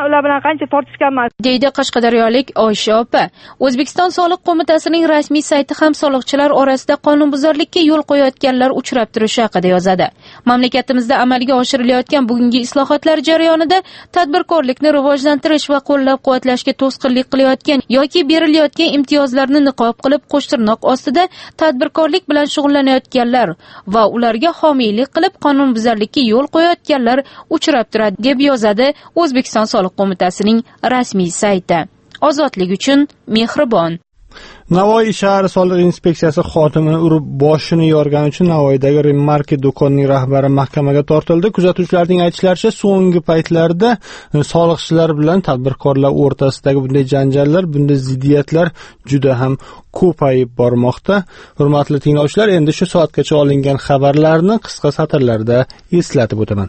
ular bilan qancha tortishganman, deydi qashqadaryolik Oysha opa. O'zbekiston soliq qo'mitasining rasmiy sayti ham soliqchilar orasida qonunbuzarlikka yo'l qo'yayotganlar uchrab turishi haqida yozadi. Mamlakatimizda amalga oshirilayotgan bugungi islohotlar jarayonida tadbirkorlikni rivojlantirish va qo'llab-quvvatlashga to'sqinlik qilayotgan yoki berilayotgan imtiyozlarni niqob qilib qo'shtirnoq ostida tadbirkorlik bilan shug'ullanayotganlar va ularga homiylik qilib qonunbuzarlikka yo'l qo'yayotganlar uchrab turadi, deb yozadi O'zbekiston soliq qo'mitasining rasmiy sayti. Ozodlik uchun mehribon. Navoiy shahar soliq inspeksiyasi xodimini urib boshini yorgani uchun Navoiydagi Rimmarket do'konining rahbari mahkamaga tortildi. Kuzatuvchilarning aytishlaricha, so'nggi paytlarda soliqchilar bilan tadbirkorlar o'rtasidagi bunday janjallar, bunday ziddiyatlar juda ham ko'payib bormoqda. Hurmatli tinglovchilar, endi shu soatgacha olingan xabarlarni qisqa satrlarda eslatib o'taman.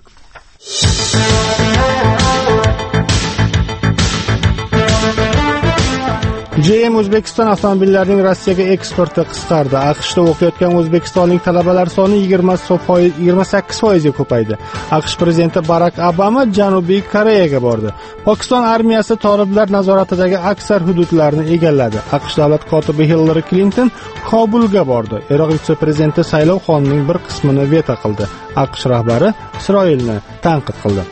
GM O'zbekiston avtomobillarining Rossiyaga eksporti qisqardi. AQShda o'qiyotgan o'zbekistonlik talabalar soni 28% ga ko'paydi. AQSh prezidenti Barak Obama Janubiy Koreyaga bordi. Pokiston armiyasi toliblar nazoratidagi aksar hududlarni egalladi. AQSh davlat kotibi Hillary Clinton Kobulga bordi. Iroq vitse-prezidenti saylov qonunining bir qismini veto qildi. AQSh rahbari Isroilni tanqid qildi.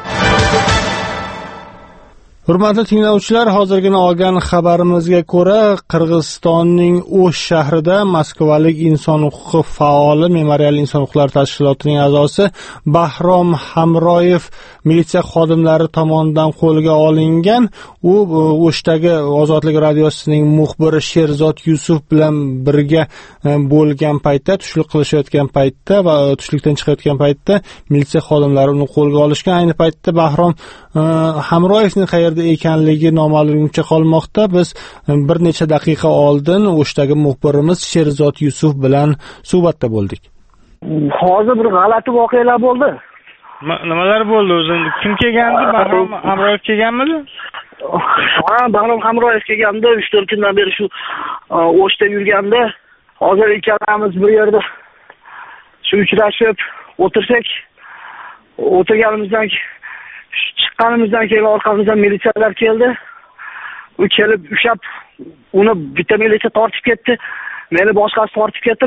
Hurmatli tinglovchilar, hozirgina olgan xabarimizga ko'ra, Qirg'izistonning O'sh shahrida moskvalik inson huquqi faoli Memorial inson huquqlari tashkilotining a'zosi Bahrom Hamroyev militsiya xodimlari tomonidan qo'lga olingan. U O'shdagi Ozodlik radiosining muxbiri Sherzod Yusuf bilan birga bo'lgan paytda, tushlik qilishayotgan paytda va tushlikdan chiqayotgan paytda militsiya xodimlari uni qo'lga olishgan. Ayni paytda Bahrom Hamroyevning qayerda ekanligi noma'lumcha qolmoqda. Biz bir necha daqiqa oldin O'shdagi muxbirimiz Sherzod Yusuf bilan suhbatda bo'ldik. Hozir bir g'alati voqealar bo'ldi. Nimalar bo'ldi o'zi? Kim kelgandi? Bahrom Hamroyev kelganmidi? Ha, Bahrom Hamroyev kelgandi. 3-4 kundan beri shu O'shda yurganda. Hozir ikkalamiz bir yerda shu uchrashib o'tirsak, o'tirganimizdan chiqqanimizdan keyin orqamizdan militsiyalar keldi. U kelib ushab uni bitta militsiya tortib ketdi. Meni boshqasi tortib ketib,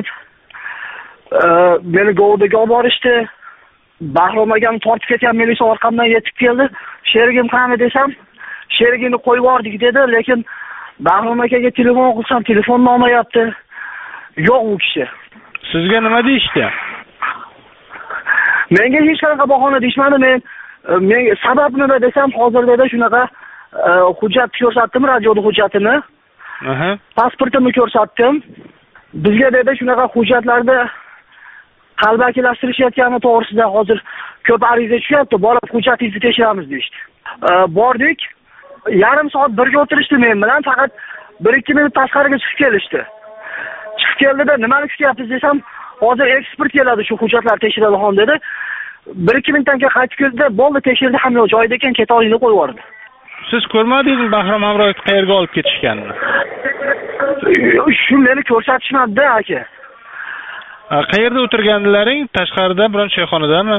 meni govdaga olib borishdi. Bahrom akam tortib ketgan militsiya orqamdan yetib keldi. Sherigim qani desam, sherigini qo'yib yubordik dedi, lekin Bahrom akaga telefon qilsam, telefonni olmayapti. Yo'q u kishi. Sizga nima deyishdi? Menga hech qanaqa bahona deyishmadi. Men sabab nima desam, hozirda shunaqa hujjat ko'rsatdim, radioda hujjatini. Pasportimni ko'rsatdim. Bizga dedi shunaqa hujjatlarda qalbakilashtirishayotgani to'g'risida hozir ko'p ariza tushyapti. Borib hujjatingizni tekshiramiz deydi. Bordik. Yarim soat birga o'tirishdi men bilan, faqat 1-2 minut tashqariga chiqib kelishdi. Chiqib keldida nimani kutyapsiz desam, hozir ekspert keladi, shu hujjatlar tekshiradigan dedi. 1-2 minutdan keyin qaytib keldi, bo'ldi, tekshirdi, hamma joyida ekan, keta olingni qo'yib yubordi. Siz ko'rmadingizmi Bahrom Hamroyevni qayerga olib ketishganini? Shu meni ko'rsatishmadi aka. Qayerda o'tirgandilaring? Tashqarida, biron choyxonadami?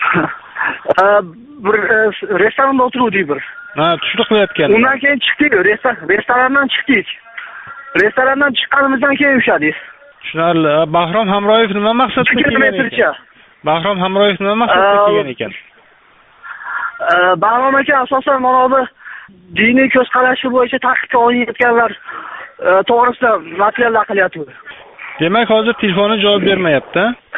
Bir restoranda o'tirdik bir. Ha, tushlik qilayotgan. Undan keyin chiqdik, restorandan chiqdik. Restorandan chiqqanimizdan keyin ushadik. Tushunarli. Bahrom Hamroyev nima maqsadda kelgan ekan? Bahrom Hamroyev nima maqsadda kelgan ekan? Bahrom aka asosan mana bu diniy ko'z qarashi bo'yicha taqiqqa olinayotganlar to'g'risida materiallar qilyapti. Demak, hozir telefoni javob bermayapti.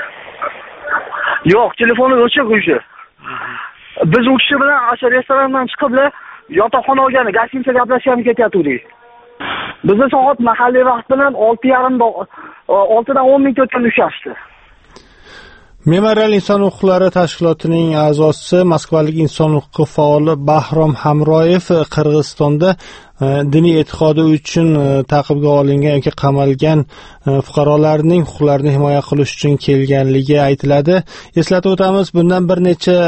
Yo'q, telefoni o'chiq o'sha. Biz u kishi bilan o'sha restorandan chiqib yotoqxona olgan, gostinitsa gaplashib ketyaptik. Bizni soat mahalliy vaqt bilan 6:30dan 10 minut o'tgan ushashdi. Memorial inson huquqlari tashkilotining a'zosi moskvalik inson huquqi faoli Bahrom Hamroyev Qirg'izistonda diniy e'tiqodi uchun ta'qibga olingan yoki qamalgan fuqarolarning huquqlarini himoya qilish uchun kelganligi aytiladi. Eslatib o'tamiz, bundan bir necha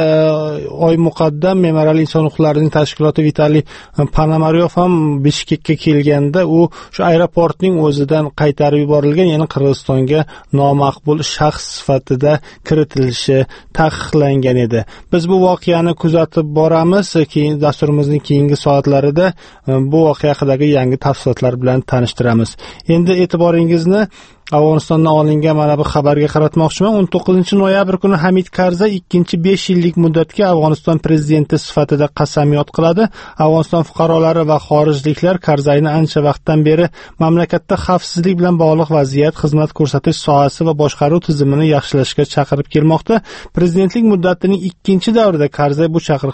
oy muqaddam Memorial inson huquqlarining tashkiloti Vitaliy Ponomaryov ham Bishkekka kelganda u shu aeroportning o'zidan qaytarib yuborilgan, ya'ni Qirg'izistonga nomaqbul shaxs sifatida kiritilishi taqiqlangan edi. Biz bu voqeani kuzatib boramiz. Keyin dasturimizning keyingi soatlarida bu voqea haqidagi yangi tafsilotlar bilan tanishtiramiz. Endi e'tiboringizni Afg'onistondan olingan mana bu xabarga qaratmoqchiman. 19-noyabr kuni Hamid Karzay ikkinchi 5 yillik muddatga Afg'oniston prezidenti sifatida qasamyod qiladi. Afg'oniston fuqarolari va xorijliklar Karzayni ancha vaqtdan beri mamlakatda xavfsizlik bilan bog'liq vaziyat, xizmat ko'rsatish sohasi va boshqaruv tizimini yaxshilashga chaqirib kelmoqda. Prezidentlik muddatining ikkinchi davrida Karzay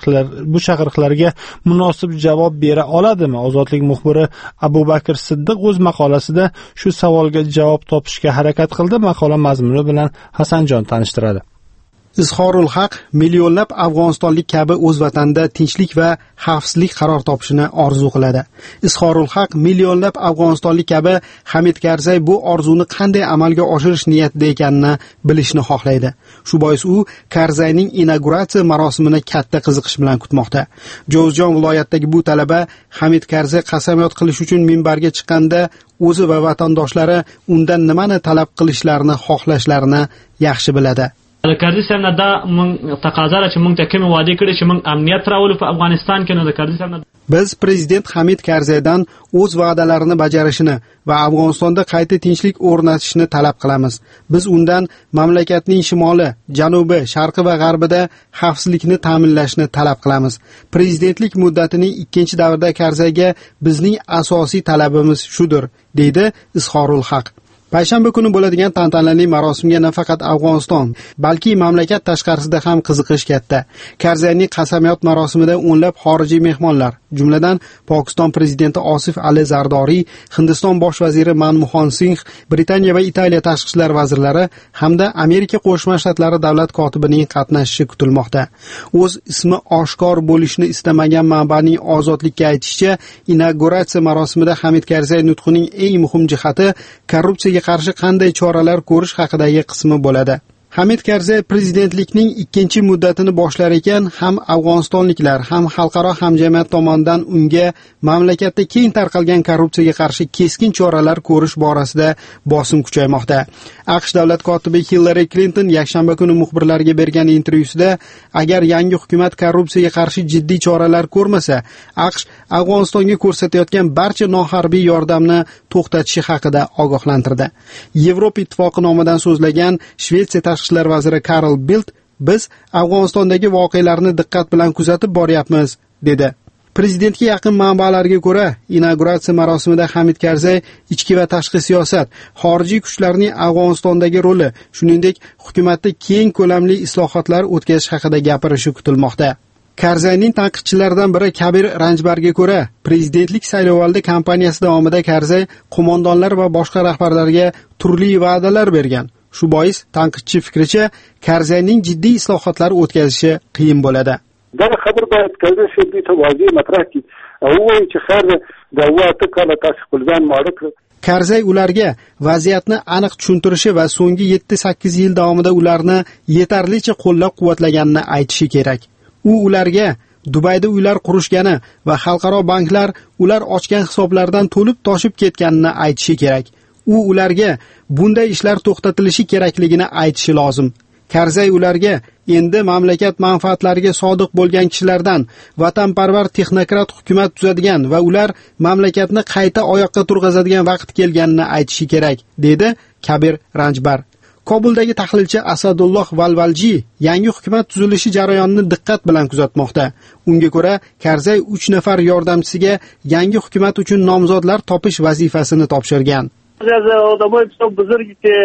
bu chaqiriqlarga munosib javob bera oladimi? Ozodlik muxbiri Abu Bakr Siddiq o'z maqolasida shu savolga javob topishga harakat qildi. Maqola mazmuni bilan Hasanjon tanishtiradi. Izhorul haq millionlab afg'onistonlik kabi o'z vatanida tinchlik va xavfsizlik qaror topishini orzu qiladi. Izhorul haq millionlab afg'onistonlik kabi Hamid Karzay bu orzuni qanday amalga oshirish niyatida ekanini bilishni xohlaydi. Shu bois u Karzayning inauguratsiya marosimini katta qiziqish bilan kutmoqda. Jozjon viloyatidagi bu talaba Hamid Karzay qasamyod qilish uchun minbarga chiqqanda o'zi va vatandoshlari undan nimani talab qilishlarini xohlashlarini yaxshi biladi. Karzay sərnə da təqazara ki, müng təkimi vədə kırı ki, müng əmniyyət rəvəli fi Afganistan ki, Karzay sərnə Biz prezident Hamid Karzaydan o'z va'dalarini bajarishini va Afg'onistonda qayta tinchlik o'rnatishni talab qilamiz. Biz undan mamlakatning shimoli, janubi, sharqi va g'arbida xavfsizlikni ta'minlashni talab qilamiz. Prezidentlik muddatining ikkinchi davrida Karzayga bizning asosiy talabimiz shudir, deydi Izhorul haq. Payshanba kuni bo'ladigan tantanali marosimga nafaqat Afg'oniston, balki mamlakat tashqarisida ham qiziqish katta. Karzayning qasamyod marosimida o'nlab xorijiy mehmonlar, jumladan Pokiston prezidenti Osif Ali Zardoriy, Hindiston bosh vaziri Manmohan Singh, Britaniya va Italiya tashqi ishlar vazirlari hamda Amerika Qo'shma Shtatlari davlat kotibining qatnashishi kutilmoqda. O'z ismi oshkor bo'lishni istamagan manbaning Ozodlikka aytishicha, inauguratsiya marosimida Hamid Karzay nutqining eng muhim jihati korrupsiyaga qarshi qanday choralar ko'rish haqidagi qismi bo'ladi. Hamid Karzay prezidentlikning ikkinchi muddatini boshlar ekan, ham afg'onistonliklar, ham xalqaro hamjamiyat tomonidan unga mamlakatda keng tarqalgan korrupsiyaga qarshi keskin choralar ko'rish borasida bosim kuchaymoqda. AQSh davlat kotibi Hillary Clinton yakshanba kuni muxbirlarga bergan intervyusida, agar yangi hukumat korrupsiyaga qarshi jiddiy choralar ko'rmasa, AQSh Afg'onistonga ko'rsatayotgan barcha noharbiy yordamni to'xtatishi haqida ogohlantirdi. Yevropa ittifoqi nomidan so'zlagan Shvetsiya tashqi ishlar vaziri Karl Bildt, biz Afg'onistondagi voqealarni diqqat bilan kuzatib boryapmiz, dedi. Prezidentga yaqin manbalarga ko'ra, inauguratsiya marosimida Hamid Karzay ichki va tashqi siyosat, xorijiy kuchlarning Afg'onistondagi roli, shuningdek hukumatda keng ko'lamli islohotlar o'tkazish haqida gapirishi kutilmoqda. Karzayning tanqidchilaridan biri Kabir Ranjbarga ko'ra, prezidentlik saylovoldi kampaniyasi davomida Karzay qo'mondonlar va boshqa rahbarlarga turli va'dalar bergan. Shu bois tanqidchi fikricha, Karzayning jiddiy islohotlar o'tkazishi qiyin bo'ladi. دا خبر باید کړی شي د توازی مطرح کی او چې خیر د واته کله تاسو خپلځان ماړه کړ. Karzay ularga vaziyatni aniq tushuntirishi va so'nggi 7-8 yil davomida ularni yetarlicha qo'llab-quvvatlaganini aytishi kerak. U ularga Dubayda uylar qurishgani va xalqaro banklar ular ochgan hisoblardan to'lib toshib ketganini aytishi kerak. U ularga bunday ishlar to'xtatilishi kerakligini aytishi lozim. Karzay ularga endi mamlakat manfaatlariga sodiq bo'lgan kishilardan vatanparvar texnokrat hukumat tuzadigan va ular mamlakatni qayta oyoqqa turg'azadigan vaqt kelganini aytishi kerak, dedi Kabir Ranjbar. Kobuldagi tahlilchi Asadulloh Valvalji yangi hukumat tuzilishi jarayonini diqqat bilan kuzatmoqda. Unga ko'ra, Karzay 3 nafar yordamchisiga yangi hukumat uchun nomzodlar topish vazifasini topshirgan. از آدمای بسیار بزرگی که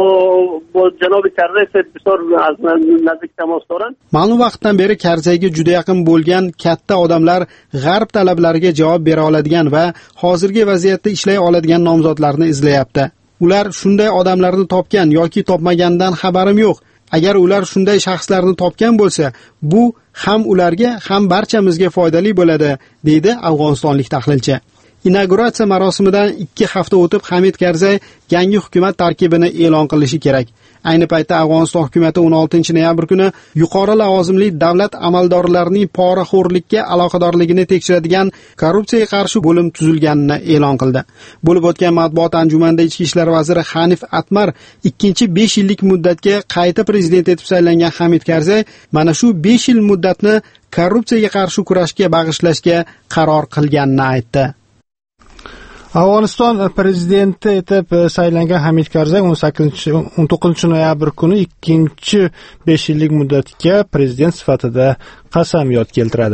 با جناب کرزی بسیار از نزدیک تماس دارن. Ma'lum vaqtdan beri Karzayga juda yaqin bo'lgan katta odamlar g'arb talablariga javob bera oladigan va hozirgi vaziyatda ishlay oladigan nomzodlarni izlayapti. Ular shunday odamlarni topgan yoki topmagandan xabarim yo'q. Agar ular shunday shaxslarni topgan bo'lsa, bu ham ularga ham barchamizga foydali bo'ladi, deydi afg'onistonlik tahlilchi. inauguratsiya marosimidan 2 hafta o'tib Hamid Karzay yangi hukumat tarkibini e'lon qilishi kerak. Ayni paytda Afg'oniston hukumatı 16 noyabr kuni yuqori lavozimli davlat amaldorlarining poraxo'rlikka aloqadorligini tekshiradigan korrupsiyaga qarshi bo'lim tuzilganini e'lon qildi. Bo'lib o'tgan matbuot anjumanida Ichki ishlar vaziri Hanif Atmar 5 yillik muddatga qayta prezident etib saylangan Hamid Karzay mana shu 5 yil muddatni korrupsiyaga qarshi kurashga bag'ishlashga qaror qilganini aytdi. Afg'oniston prezidenti etib saylangan Hamid Karzay 19 noyabr kuni 5 yillik muddatga prezident sifatida qasamyod keltiradi.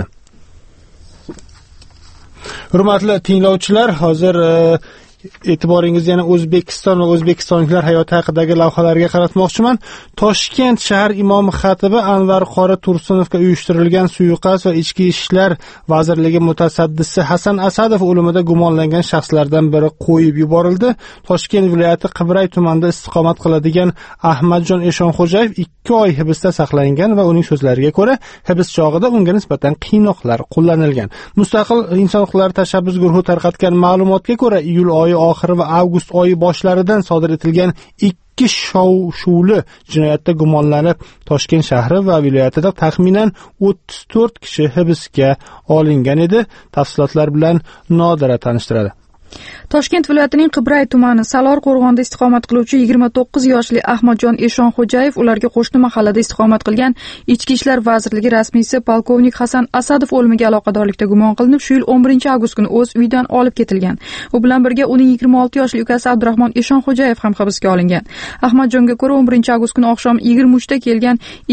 Hurmatli tinglovchilar, hozir e'tiboringizni yana O'zbekiston va o'zbekistonliklar hayoti haqidagi lavhalarga qaratmoqchiman. Toshkent shahar imomi xatibi Anvar qori Tursunovga uyushtirilgan suiqasd va Ichki ishlar vazirligi mutasaddisi Hasan Asadov o'limida gumonlangan shaxslardan biri qo'yib yuborildi. Toshkent viloyati Qibray tumanida istiqomat qiladigan Ahmadjon Eshonxo'jayev 2 oy hibsda saqlangan va uning so'zlariga ko'ra, hibs chog'ida unga nisbatan qiynoqlar qo'llanilgan. Mustaqil inson huquqlari tashabbus guruhi tarqatgan ma'lumotga ko'ra, iyul oyi oxiri va avgust oyi boshlaridan sodir etilgan 2 shov-shuvli jinoyatda gumonlanib, Toshkent shahri va viloyatida taxminan 34 kishi hibsga olingan edi. Tafsilotlar bilan Nodira tanishtiradi. Toshkent viloyatining Qibray tumani Salor qo'rg'onida istiqomat qiluvchi 29 yoshli Ahmadjon Eshonxo'jayev ularga qo'shni mahallada istiqomat qilgan Ichki ishlar vazirligi rasmiysi polkovnik Hasan Asadov o'limiga aloqadorlikda gumon qilinib, shu yil 11 avgust kuni o'z uyidan olib ketilgan. U bilan birga uning 26 yoshli ukasi Abdurahmon Eshonxo'jayev ham hibsga olingan. Ahmadjonga ko'ra 11 avgust kuni oqshom 23 da kelgan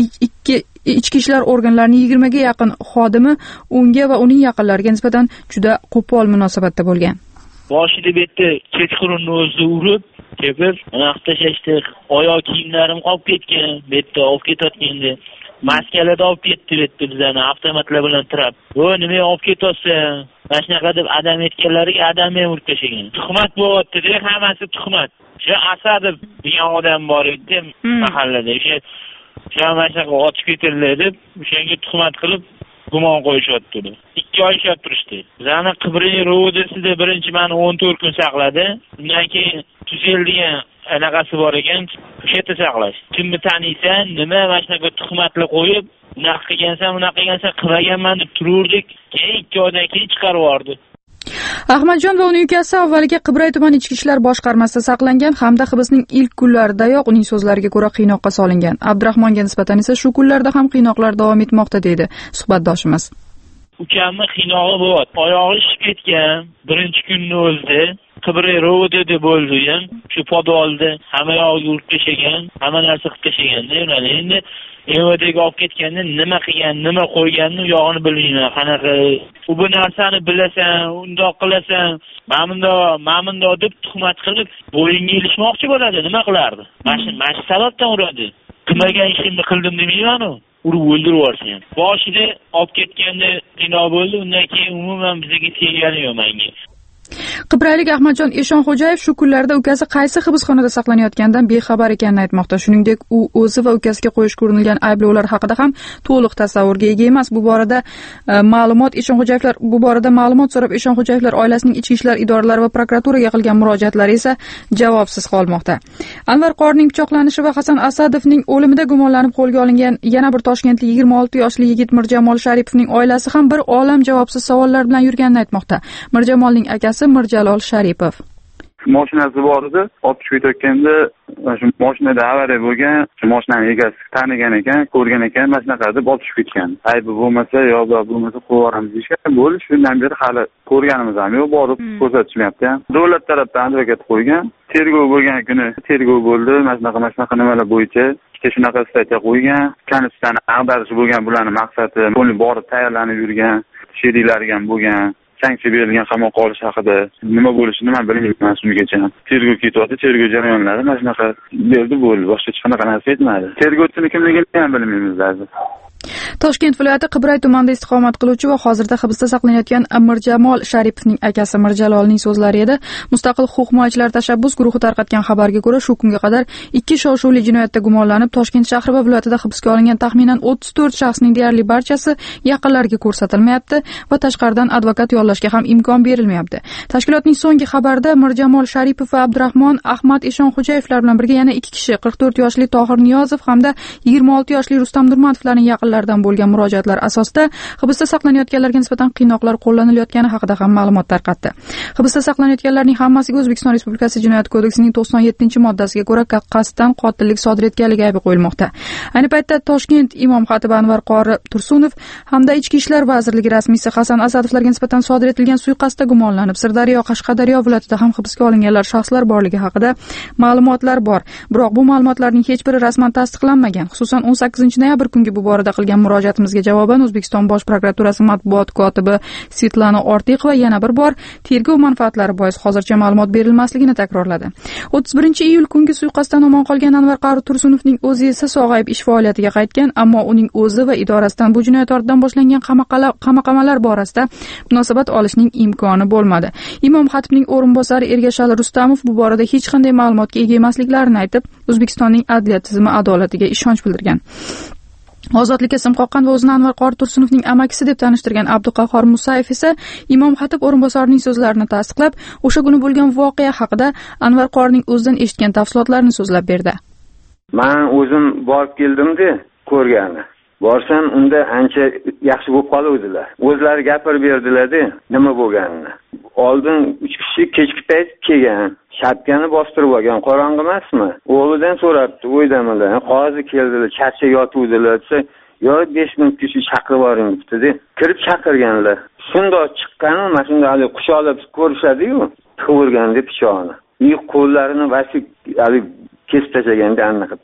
Ichki ishlar organlarining 20 ga yaqin xodimi unga va uning yaqinlariga nisbatan juda qo'pol munosabatda bo'lgan. Boshida bitta kechqurunni o'zida urib, tepib, anaqa tashlashdi. Oyoq kiyimlarim qolib ketgan, bitta olib ketayotganda maskalada olib ketdi bitta bizani avtomatlar bilan tirab. "Yo, nima olib ketyapsan?" Mana shunaqa deb adam etganlariga adam ham urib tashlagan. Tuhmat bo'lyapti-da, hammasi tuhmat. Shu Asadov degan odam bor edi mahallada. O'sha mana shunaqa otib ketildi deb, o'shanga tuhmat qilib gumon qo'yishyapti. 2 oy ishlab turishdi. Bizani Qibray ro'dasida birinchi meni 14 kun saqladi. Undan keyin Tuzel degan anaqasi bor ekan, o'sha yerda saqlash. Kimni taniysan, nima mana shunaqa tuhmatlar qo'yib, unaqa qilgansan, qilmaganman deb turardik. Keyin 2 oydan keyin chiqarib yubordi. Ahmadjon va uning ukasi avvaliga Qibray tuman ichki ishlar boshqarmasida saqlangan hamda hibsning ilk kunlaridayoq uning so'zlariga ko'ra qiynoqqa solingan. Abdurahmonga nisbatan esa shu kunlarda ham qiynoqlar davom etmoqda deydi suhbatdoshimiz. Ukamni qiynog'i bo'ldi. Oyog'i shishib ketgan. Birinchi kunni o'zida Qibray ro'dada bo'ldi ham. Shu podolda hamma yog'iga urib tashlagan, hamma narsa qilib tashlagan-da ular. Endi evadagi olib ketganda nima qilgan, nima qo'yganni u yog'ini bilmayman. Qanaqa bu narsani bilasan, undoq qilasan, ma'mundo deb tuhmat qilib, bo'yinga ilishmoqchi bo'ladi. Nima qilardi? Mana shu sababdan uradi. Qilmagan ishimni qildim demayman-ku. Urib o'ldirib yuborsin. Boshida olib ketganda qiynoq bo'ldi, undan keyin umuman bizga tegani yo'q menga. Qibraylik Ahmadjon Eshonxo'jayev shu kunlarda ukasi qaysi hibsxonada saqlanayotganidan bexabar ekanini aytmoqda. Shuningdek, u o'zi va ukasiga qo'yish ko'rinilgan ayblovlar haqida ham to'liq tasavvurga ega emas. Bu borada ma'lumot so'rab Eshonxo'jayevlar oilasining ichki ishlar idoralari va prokuraturaga qilgan murojaatlari esa javobsiz qolmoqda. Anvar qorining pichoqlanishi va Hasan Asadovning o'limida gumonlanib qo'lga olingan yana bir toshkentlik 26 yoshli yigit Mirjamol Sharipovning oilasi ham bir olam javobsiz savollar bilan yurganini aytmoqda. Mirjamolning akasi Mirjalol Sharipov. Mashinasi bor edi, olib chiqib ketayotganda shu mashinada avariya bo'lgan, shu mashinaning egasi tanigan ekan, ko'rgan ekan, mana shunaqa deb olib chiqib ketgan. Aybi bo'lmasa, yo bo'lmasa qo'yib yuboramiz deyishgan. Bo'ldi, shundan beri hali ko'rganimiz ham yo'q, borib ko'rsatishmayapti ham. Davlat tarafdan advokat qo'ygan, tergov bo'lgan kuni tergov bo'ldi, mana shunaqa nimalar bo'yicha shunaqa statiya qo'ygan, konstitutsiyani ag'darish bo'lgan, bularning maqsadi, buni borib tayyorlanib yurgan, sheriklari ham bo'lgan. Sanksiya berilgan qamoqqa olish haqida nima bo'lishini men bilmayman shungacha. Tergov ketyapti, tergov jarayonlari mana shunaqa berdi bo'ldi, boshqa hech qanaqa narsa aytmadi. Tergovchini kimligini ham bilmaymiz hozir. Toshkent viloyati Qibray tumanida istiqomat qiluvchi va hozirda hibsda saqlanayotgan Mirjamol Sharipovning akasi Mirjalolning so'zlari edi. Mustaqil huquq himoyachilar tashabbus guruhi tarqatgan xabarga ko'ra, shu kunga qadar 2 shov-shuvli jinoyatda gumonlanib Toshkent shahri va viloyatida hibsga olingan taxminan 34 shaxsning deyarli barchasi yaqinlariga ko'rsatilmayapti va tashqaridan advokat yollashga ham imkon berilmayapti. Tashkilotning so'nggi xabarida Mirjamol Sharipov va Abdurahmon Ahmad Eshonxo'jayevlar bilan birga yana 2 kishi 44 yoshli Tohir Niyozov hamda 26 yoshli Rustam Nurmatovlarning yaqinlaridan bo'lgan murojaatlar asosida hibsda saqlanayotganlarga nisbatan qiynoqlar qo'llanilayotgani haqida ham ma'lumot tarqatdi. Hibsda saqlanayotganlarning hammasiga O'zbekiston Respublikasi Jinoyat kodeksining 97-moddasiga ko'ra qasddan qotillik sodir etganligi aybi qo'yilmoqda. Ayni paytda Toshkent imom xatibi Anvar qori Tursunov hamda Ichki ishlar vazirligi rasmiysi Hasan Asadovlarga nisbatan sodir etilgan suiqasdda gumonlanib Sirdaryo, Qashqadaryo viloyatida ham hibsga olinganlar shaxslar borligi haqida ma'lumotlar bor. Biroq bu ma'lumotlarning hech biri rasman tasdiqlanmagan. Xususan 18-noyabr kungi bu borada qilgan murojaatimizga javoban O'zbekiston Bosh prokuraturasi matbuot kotibi Svetlana Ortiqova yana bir bor tergov manfaatlari bois hozircha ma'lumot berilmasligini takrorladi. 31-iyul kungi suiqasddan omon qolgan Anvar qori Tursunovning o'zi esa sog'ayib ish faoliyatiga qaytgan, ammo uning o'zi va idorasidan bu jinoyat ortidan boshlangan qamoqamalar borasida munosabat olishning imkoni bo'lmadi. Imom xatibning o'rinbosari Ergashali Rustamov bu borada hech qanday ma'lumotga ega emasliklarini aytib, O'zbekistonning adliya tizimi adolatiga ishonch bildirgan. Ozodlikka sim qoqqan va o'zini Anvar qori Tursunovning amakisi deb tanishtirgan Abduqahhor Musayev esa imom xatib o'rinbosarining so'zlarini tasdiqlab, o'sha kuni bo'lgan voqea haqida Anvar qorining o'zidan eshitgan tafsilotlarni so'zlab berdi. Men o'zim borib keldim-da, ko'rgani. Borsam unda ancha yaxshi bo'lib qoluvdilar. O'zlari gapirib berdilar-da, nima bo'lganini. Oldin 3 kishi kechki payt kelgan, shapkani bostirib olgan, qorong'i emasmi? O'g'lidan so'rabdi, o'ydamilar. Qozi keldilar, charcha yotuvdilar desa, "Yo 5 minutga shu chaqirib boring" debdi-da. Kirib chaqirganlar. Shundoq chiqqan, mana shunda hali quchoqlab ko'rishadi-yu, qivirganda pichoqni. Qo'llarini vasik hali kesib tashlaganda anaqa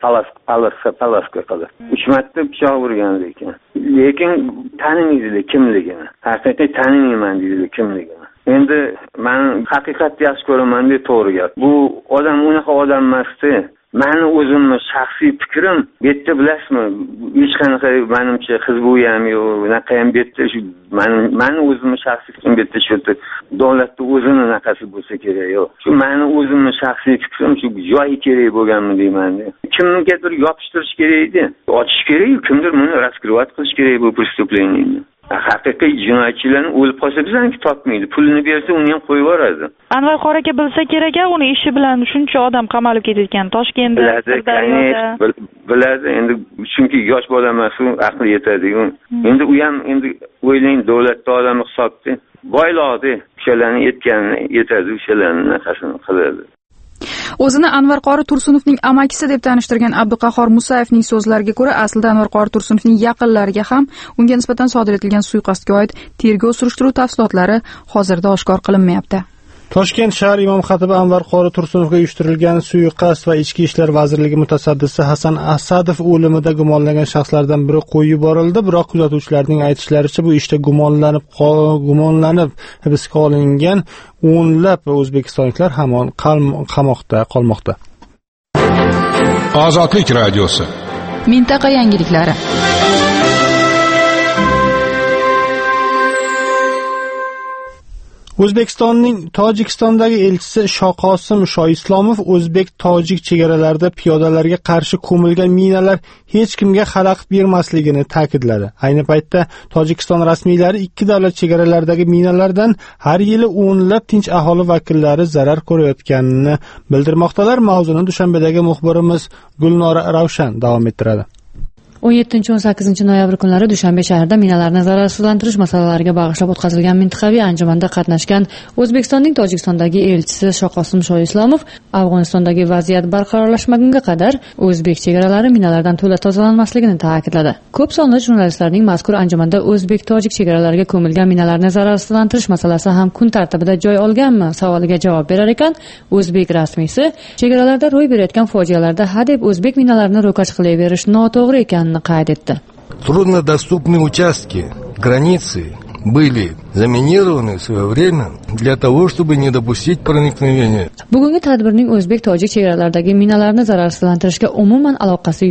palaska qilib 3 marta pichoq urgan ekan. Lekin tanimaydilar kimligini. Haqiqiy tanimayman deydilar kimligini. Endi men haqiqatni yaxshi ko'raman deb to'g'ri gap. Bu odam unaqa odam emasdi. Meni o'zimni shaxsiy fikrim, bu yerda bilasizmi, hech qanaqa menimcha xizbu ham yo'q, unaqa ham bu yerda shu meni o'zimni shaxsiy fikrim bu yerda shu davlatda o'zini naqasi bo'lsa kerak, yo'q. Shu meni o'zimni shaxsiy fikrim shu joyi kerak bo'lganmi deyman. Kimnigadir yopishtirish kerak edi, ochish kerak, kimdir buni raskrivat qilish kerak bu prestupleniyani. Haqiqiy jinoyatchilarni o'lib qolsa bizaniki topmaydi. Pulini bersa uni ham qo'yib yuboradi. Anvar qori aka bilsa kerak-a, uni ishi bilan shuncha odam qamalib ketayotgan Toshkentda, Sirdaryoda. Biladi, endi chunki yosh bola emas, u aqli yetadi-ku. Endi u ham endi o'ylang, davlatda odam hisobda boyloqdi, o'shalarni yetadi, o'shalarni naqasini qiladi. O'zini Anvar qori Tursunovning amakisi deb tanishtirgan Abduqahhor Musayevning so'zlariga ko'ra, aslida Anvar qori Tursunovning yaqinlariga ham unga nisbatan sodir etilgan suiqasdga oid tergov surishtiruv tafsilotlari hozirda oshkor qilinmayapti. Toshkent shahar imom xatibi Anvar qori Tursunovga uyushtirilgan suiqasd va Ichki ishlar vazirligi mutasaddisi Hasan Asadov o'limida gumonlangan shaxslardan biri qo'yib yuborildi, biroq kuzatuvchilarning aytishlaricha bu ishda gumonlanib hibsga olingan o'nlab o'zbekistonliklar hamon qamoqda qolmoqda. Ozodlik radiosi. Mintaqa yangiliklari. O'zbekistonning Tojikistondagi elchisi Shoqosim Shoislomov o'zbek-tojik chegaralarida piyodalarga qarshi ko'milgan minalar hech kimga xalaqit bermasligini ta'kidladi. Ayni paytda Tojikiston rasmiylari ikki davlat chegaralaridagi minalardan har yili o'nlab tinch aholi vakillari zarar ko'rayotganini bildirmoqdalar. Mavzuni Dushanbedagi muxbirimiz Gulnora Ravshan davom ettiradi. 17-18 noyabr kunlari Dushanbe shahrida minalarni zararsizlantirish masalalariga bag'ishlab o'tkazilgan mintaqaviy anjumanda qatnashgan O'zbekistonning Tojikistondagi elchisi Shoqosim Shoislomov Afg'onistondagi vaziyat barqarorlashmagunga qadar o'zbek chegaralari minalardan to'la tozalanmasligini ta'kidladi. Ko'p sonli jurnalistlarning mazkur anjumanda o'zbek-tojik chegaralariga ko'milgan minalarni zararsizlantirish masalasi ham kun tartibida joy olganmi savoliga javob berar ekan, o'zbek rasmiysi chegaralarda ro'y berayotgan fojialarda hadeb o'zbek minalarini ro'kach qilaverish noto'g'ri ekan qayd etdi. Труднодоступные участки границы были заминированы в свое время для того, чтобы не допустить проникновения. Bugungi tadbirning o'zbek-tojik chegaralaridagi minalarni zararsizlantirishga umuman aloqasi yo'q.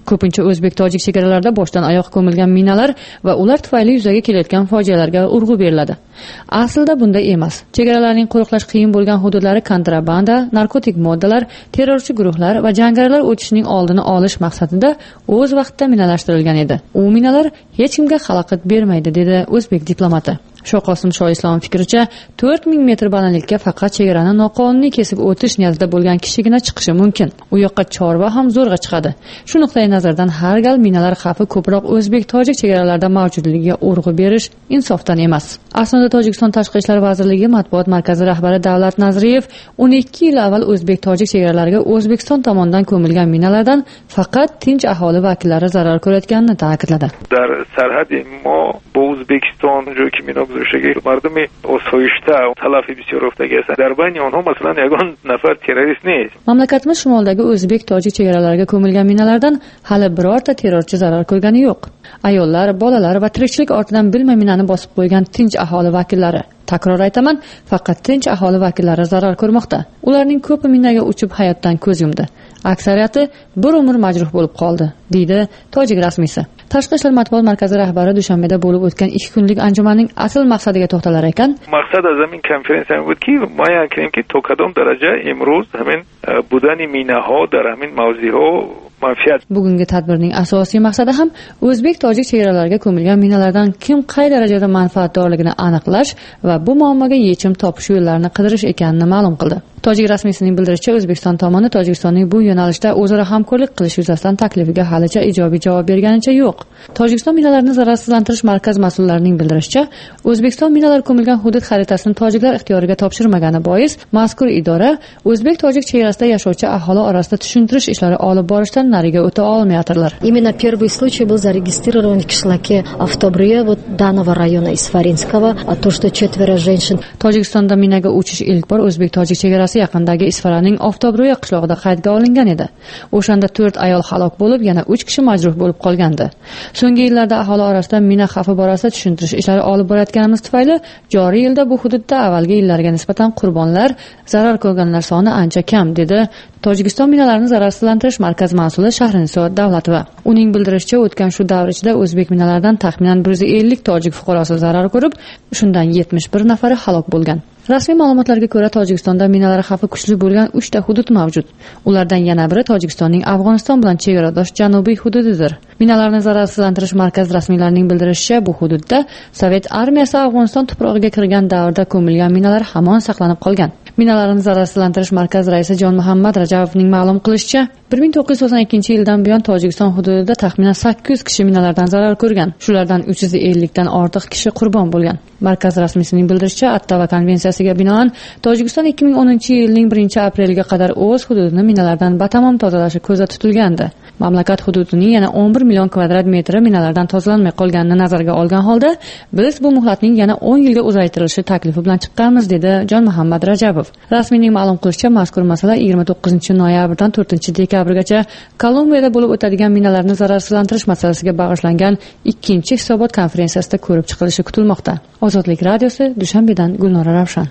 ko'pincha o'zbek tojik chegaralarida boshdan oyoq ko'milgan minalar va ular tufayli yuzaga kelayotgan fojialarga urg'u beriladi. Aslida bunday emas. Chegaralarning qo'riqlash qiyin bo'lgan hududlari kontrabanda, narkotik moddalar, terrorchi guruhlar va jangarilar o'tishining oldini olish maqsadida o'z vaqtida minalashtirilgan edi. U minalar hech kimga xalaqit bermaydi, dedi o'zbek diplomati. Shoqosim Shoislomov fikricha, 4000 metr balandlikka faqat chegarani noqonuniy kesib o'tish niyatida bo'lgan kishigina chiqishi mumkin. U yoqqa chorva ham zo'rg'a chiqadi. Shu nuqtai nazardan har gal minalar xavfi ko'proq o'zbek-tojik chegaralarida mavjudligiga urg'u berish insofdan emas. Aslida Tojikiston Tashqi ishlar vazirligi matbuot markazi rahbari Davlat Nazriyev 12 yil avval o'zbek-tojik chegaralariga O'zbekiston tomonidan ko'milgan minalardan faqat tinch aholi vakillari zarar ko'rayotganini ta'kidladi. Dar sarhadi mo با ازبکستان جایی که می‌نگذاشته مردم osoyishta talafi بسیار افتاده است در بین آنها مثلا یگان نفر تروریست نیست. Mamlakatimiz shimoldagi o'zbek-tojik chegaralariga ko'milgan minalardan hali birorta terrorchi zarar ko'rgani yo'q. Ayollar, bolalar va tirikchilik ortidan bilmay minani bosib qo'ygan tinch aholi vakillari, takror aytaman, faqat tinch aholi vakillari zarar ko'rmoqda. Ularning ko'pi minaga uchib hayotdan ko'z yumdi. Aksariyati bir umr majruh bo'lib qoldi, deydi tojik rasmiysi. Tashqi ishlar matbuot markazi rahbari Dushanbeda bo'lib o'tgan 2 kunlik anjumanning asl maqsadiga to'xtalar ekan. Maqsad az این کنفرانس این بود که ما یعنی که تا کدام درجه امروز همین بودن مینه‌ها در همین موضوع‌ها Bugungi tadbirning asosiy maqsadi ham o'zbek-tojik chegaralariga ko'milgan minalardan kim qay darajada manfaatdorligini aniqlash va bu muammoga yechim topish yo'llarini qidirish ekanini ma'lum qildi. Tojik rasmiysining bildirishicha, O'zbekiston tomoni Tojikistonning bu yo'nalishda o'zaro hamkorlik qilish yuzasidan taklifiga halicha ijobiy javob berganicha yo'q. Tojikiston minalarni zararsizlantirish markaz mas'ullarining bildirishicha, O'zbekiston minalar ko'milgan hudud xaritasini tojiklar ixtiyoriga topshirmagani bois mazkur idora o'zbek-tojik chegarasida yashovchi aholi orasida tushuntirish ishlari olib borishdan nariga o'ta olmayotirlar. Именно первый случай был зарегистрирован в кишлаке Автобрия вот данного района Isfarinskого, а то что 4 женщин. Tojikistonda minaga uchish ilk bor o'zbek-tojik chegarasi yaqinidagi Isfaraning Avtobro'ya qishlog'ida qaydga olingan edi. O'shanda 4 ayol halok bo'lib, yana 3 kishi majruh bo'lib qolgandi. So'nggi yillarda aholi orasida mina xavfi borasida tushuntirish ishlari olib borayotganimiz tufayli joriy yilda bu hududda avvalgi yillarga nisbatan qurbonlar, zarar ko'rganlar soni ancha kam, dedi Tojikiston minalarni zararsizlantirish markazi mas'uli Shahriniso Davlatova. Uning bildirishicha, o'tgan shu davr ichida o'zbek minalaridan taxminan 150 tojik fuqarosi zarar ko'rib, shundan 71 nafari halok bo'lgan. Rasmiy ma'lumotlarga ko'ra, Tojikistonda minalar xavfi kuchli bo'lgan 3 ta hudud mavjud. Ulardan yana biri Tojikistonning Afg'oniston bilan chegaradosh janubiy hududidir. Minalarni zararsizlantirish markazi rasmiylarining bildirishicha, bu hududda Sovet armiyasi Afg'oniston tuprog'iga kirgan davrda ko'milgan minalar hamon saqlanib qolgan. Minalarni zararsizlantirish markazi raisi Jon Muhammad Rajabovning ma'lum qilishicha, 1992-yildan buyon Tojikiston hududida taxminan 800 kishi minalardan zarar ko'rgan. Shulardan 350 dan ortiq kishi qurbon bo'lgan. Markaz rasmiysining bildirishicha, Ottawa konvensiyasiga binoan Tojikiston 2010-yilning 1-apreliga qadar o'z hududini minalardan batamom tozalashi ko'zda tutilgandi. Mamlakat hududining yana 11 million kvadrat metri minalardan tozalanmay qolganini nazarga olgan holda, biz bu muhlatning yana 10 yilga uzaytirilishi taklifi bilan chiqqanmiz, dedi Jon Muhammad Rajabov. Rasmiyning ma'lum qilishicha, mazkur masala 29-noyabrdan 4-dekabrgacha Kolumbiyada bo'lib o'tadigan minalarni zararsizlantirish masalasiga bag'ishlangan 2-chi hisobot konferensiyasida ko'rib chiqilishi kutilmoqda. Ozodlik radiosi, Dushanbedan Gulnora Ravshan.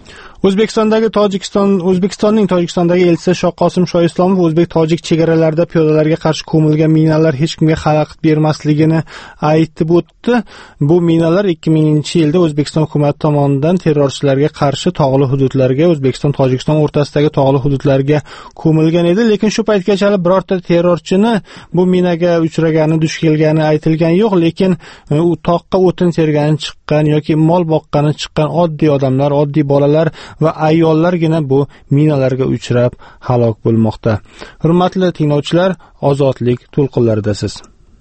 O'zbekistonning Tojikistondagi elchisi Shoqosim Shoislomov o'zbek-tojik chegaralarida piyodalarga qarshi ko'milgan minalar hech kimga xalaqit bermasligini aytib o'tdi. Bu minalar 2000-yilda O'zbekiston hukumati tomonidan terrorchilarga qarshi tog'li hududlarga, O'zbekiston-Tojikiston o'rtasidagi tog'li hududlarga ko'milgan edi, lekin shu paytgacha birorta terrorchini bu minaga uchragani, duch kelgani aytilgan yo'q, lekin u toqqa o'tin tergani chiqqan yoki mol boqqani chiqqan oddiy odamlar, oddiy bolalar va ayollargina bu minalarga uchrab halok bo'lmoqda. Hurmatli tinglovchilar, ozodlik to'lqinlaridasiz.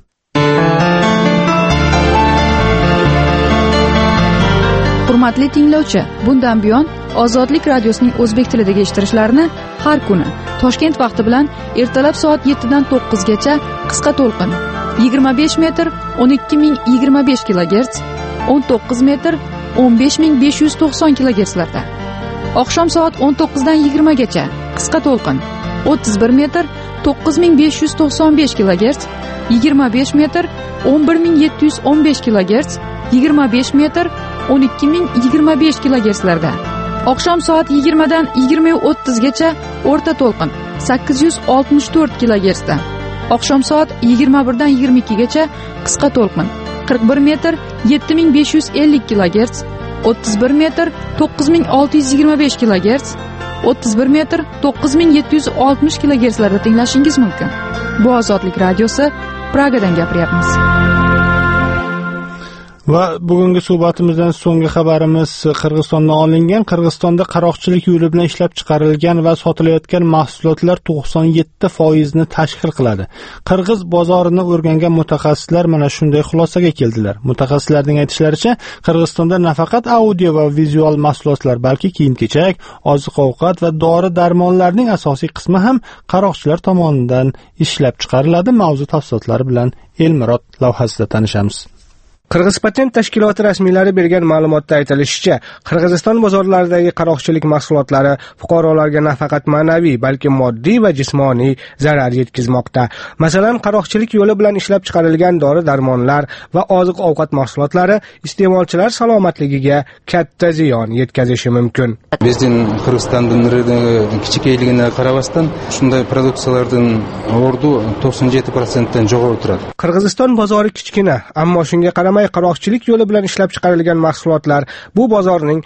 Hurmatli tinglovchi, bundan buyon Ozodlik radiosining o'zbek tilidagi eshittirishlarini har kuni Toshkent vaqti bilan ertalab soat 7 dan 9 gacha qisqa to'lqin 25 metr 12025 kHz, 19 metr 15590 kHz larda, oqshom soat 19 dan 20 gacha qisqa to'lqin 31 metr 9595 kHz, 25 metr 11715 kHz, 25 metr 12025 kHz larda, oqshom soat 20 dan 20:30 gacha o'rta to'lqin 864 kHz da, Oqshom soat 21 dan 22 gacha qisqa to'lqin 41 metr 7550 kHz, 31 metr 9625 kHz, 31 metr 9760 kHz larda tinglashingiz mumkin. Bu Ozodlik radiosi, Pragadan gapiryapmiz. Va bugungi suhbatimizdan so'nggi xabarimiz Qirg'izistondan olingan. Qirg'izistonda qaroqchilik yo'li bilan ishlab chiqarilgan va sotilayotgan mahsulotlar 97% ni tashkil qiladi. Qirg'iz bozorini o'rgangan mutaxassislar mana shunday xulosaga keldilar. Mutaxassislarning aytishlaricha, Qirg'izistonda nafaqat audio va vizual mahsulotlar, balki kiyim-kechak, oziq-ovqat va dori-darmonlarning asosiy qismi ham qaroqchilar tomonidan ishlab chiqariladi. Mavzu tafsilotlari bilan Elmurod lavhasida tanishamiz. Qirg'iz patent tashkiloti rasmiylari bergan ma'lumotda aytilishicha, Qirg'iziston bozorlaridagi qaroqchilik mahsulotlari fuqarolarga nafaqat ma'naviy, balki moddiy va jismoniy zarar yetkazmoqda. Masalan, qaroqchilik yo'li bilan ishlab chiqarilgan dori-darmonlar va oziq-ovqat mahsulotlari iste'molchilar salomatligiga katta ziyon yetkazishi mumkin. Bizning Qirg'izistonning kichikligini qarabasdan, shunday produksiyalardan ordu 97% dan jo'g'ri turadi. Qirg'iziston bozori kichkina, ammo shunga qaramay qaroqchilik yo'li bilan ishlab chiqarilgan mahsulotlar bu bozorning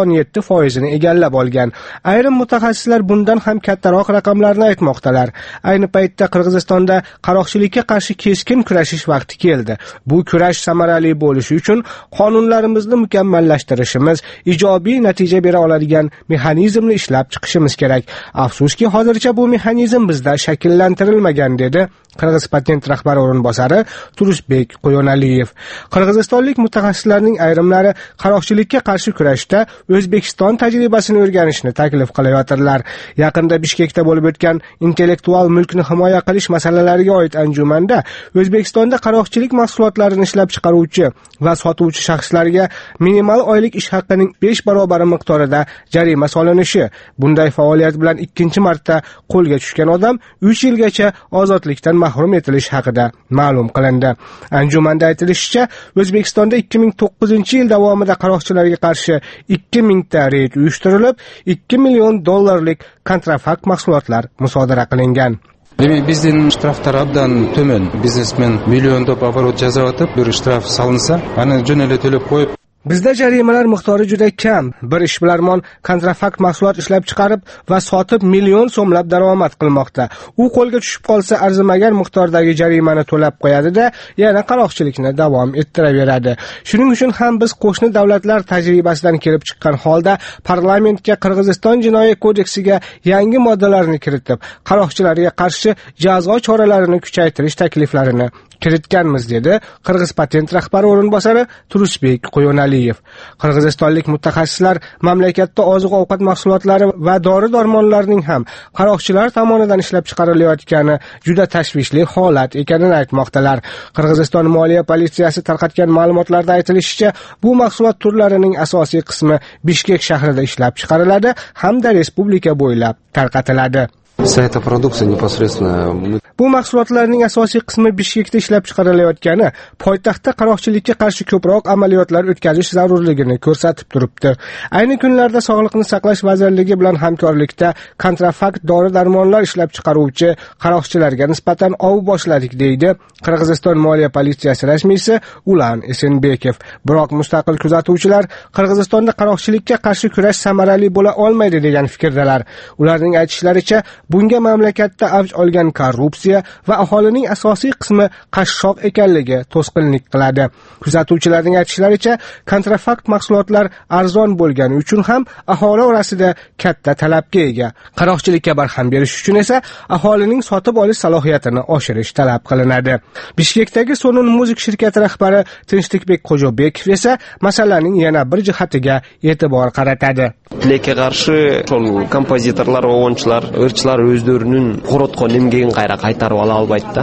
97% ni egallab olgan. Ayrim mutaxassislar bundan ham kattaroq raqamlarni aytmoqdalar. Ayni paytda Qirg'izistonda qaroqchilikka qarshi keskin kurashish vaqti keldi. Bu kurash samarali bo'lishi uchun qonunlarimizni mukammallashtirishimiz, ijobiy natija bera oladigan mexanizmni ishlab chiqishimiz kerak. Afsuski, hozircha bu mexanizm bizda shakllantirilmagan, dedi Qirg'iz patent rahbari o'rinbosari Turusbek Qo'yonaliyev. Qirg'izistonlik mutaxassislarning ayrimlari qaroqchilikka qarshi kurashda O'zbekiston tajribasini o'rganishni taklif qilayotirlar. Yaqinda Bishkekda bo'lib o'tgan intellektual mulkni himoya qilish masalalariga oid anjumanda O'zbekistonda qaroqchilik mahsulotlarini ishlab chiqaruvchi va sotuvchi shaxslarga minimal oylik ish haqining 5 barobari miqdorida jarima solinishi, bunday faoliyat bilan ikkinchi marta qo'lga tushgan odam 3 yilgacha ozodlikdan mahrum etilish haqida ma'lum qilindi. Anjumanda aytilishicha, O'zbekistonda 2009 yil davomida qaroqchilarga qarshi 2000 ta reyd uyushtirilib, $2 million kontrafakt mahsulotlar musodara qilingan. Demek bizden shtraf tarafdan tömen biznesmen millionlab оборот jasayotib, bir shtraf salinsa, ana jo'nele to'lab qo'yib Bizda jarimalar miqdori juda kam. Bir ishbilarmon kontrafakt mahsulot ishlab chiqarib va sotib million so'mlab daromad qilmoqda. U qo'lga tushib qolsa, arzimagan miqdordagi jarimani to'lab qo'yadi-da, yana qaroqchilikni davom ettiraveradi. Shuning uchun ham biz qo'shni davlatlar tajribasidan kelib chiqqan holda parlamentga Qirg'iziston jinoiy kodeksiga yangi moddalarni kiritib, qaroqchilarga qarshi jazo choralarini kuchaytirish takliflarini kiritganmiz, dedi Qirg'iz patent rahbari o'rinbosari Turusbek Qo'yonaliyev. Qirg'izistonlik mutaxassislar mamlakatda oziq-ovqat mahsulotlari va dori-darmonlarning ham qaroqchilar tomonidan ishlab chiqarilayotgani juda tashvishli holat ekanini aytmoqdalar. Qirg'iziston moliya politsiyasi tarqatgan ma'lumotlarda aytilishicha, bu mahsulot turlarining asosiy qismi Bishkek shahrida ishlab chiqariladi hamda respublika bo'ylab tarqatiladi. Эта продукция непосредственно Bu mahsulotlarning asosiy qismi Bishkekda ishlab chiqarilayotgani poytaxtda qaroqchilikka qarshi ko'proq amaliyotlar o'tkazish zarurligini ko'rsatib turibdi. Ayni kunlarda Sog'liqni saqlash vazirligi bilan hamkorlikda kontrafakt dori-darmonlar ishlab chiqaruvchi qaroqchilarga nisbatan ov boshladik, deydi Qirg'iziston moliya politsiyasi rasmiysi Ulan Esenbekov. Biroq mustaqil kuzatuvchilar Qirg'izistonda qaroqchilikka qarshi kurash samarali bo'la olmaydi degan fikrdalar. Ularning aytishlaricha, bunga mamlakatda avj olgan korrupsiya va aholining asosiy qismi qashshoq ekanligi to'sqinlik qiladi. Kuzatuvchilarning aytishlaricha, kontrafakt mahsulotlar arzon bo'lgani uchun ham aholi orasida katta talabga ega. Qaroqchilikka barham berish uchun esa aholining sotib olish salohiyatini oshirish talab qilinadi. Bishkekdagi Sonun Muzik shirkati rahbari Tinchlikbek Qo'jobekov esa masalaning yana bir jihatiga e'tibor qaratadi. Tilekka qarshi kompozitorlar va o'yinchilar o'zlarining qo'rotqon emgagini qaytarib ola olmaydi-da.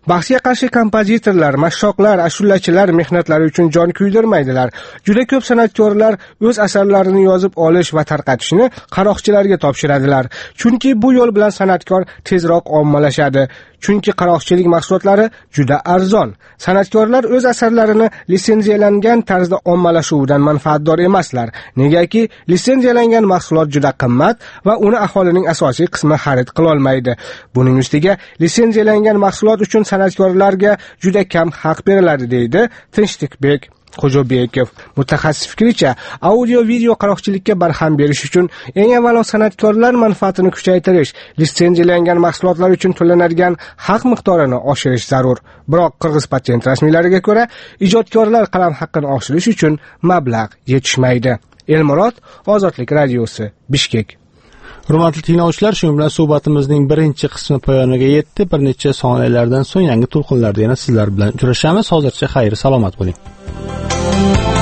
Bahsga qarshi kompozitorlar, mashshoqlar, ashulachilar mehnatlari uchun jon kuydirmaydilar. Juda ko'p san'atkorlar o'z asarlarini yozib olish va tarqatishni qaroqchilarga topshiradilar. Chunki bu yo'l bilan san'atkor tezroq ommalashadi. Chunki qaroqchilik mahsulotlari juda arzon. San'atkorlar o'z asarlarini litsenziyalangan tarzda ommalashuvidan manfaatdor emaslar. Negaki, litsenziyalangan mahsulot juda qimmat va uni aholining asosiy qismi xarid qila olmaydi. Buning ustiga litsenziyalangan mahsulot uchun san'atkorlarga juda kam haq beriladi, deydi Tinchlikbek Xo'jobekov. Mutaxassis fikricha, audio-video qaroqchilikka barham berish uchun eng avvalo san'atkorlar manfaatini kuchaytirish, litsenziyalangan mahsulotlar uchun to'lanadigan haq miqdorini oshirish zarur. Biroq qirg'iz patent rasmiylariga ko'ra, ijodkorlar qalam haqqini oshirish uchun mablag' yetishmaydi. Elmurod, Ozodlik radiosi, Bishkek. Hurmatli tinglovchilar, shu bilan suhbatimizning birinchi qismi poyoniga yetdi. Bir necha soniyalardan so'ng yangi to'lqinlarda yana sizlar bilan uchrashamiz. Hozircha xayr, salomat bo'ling.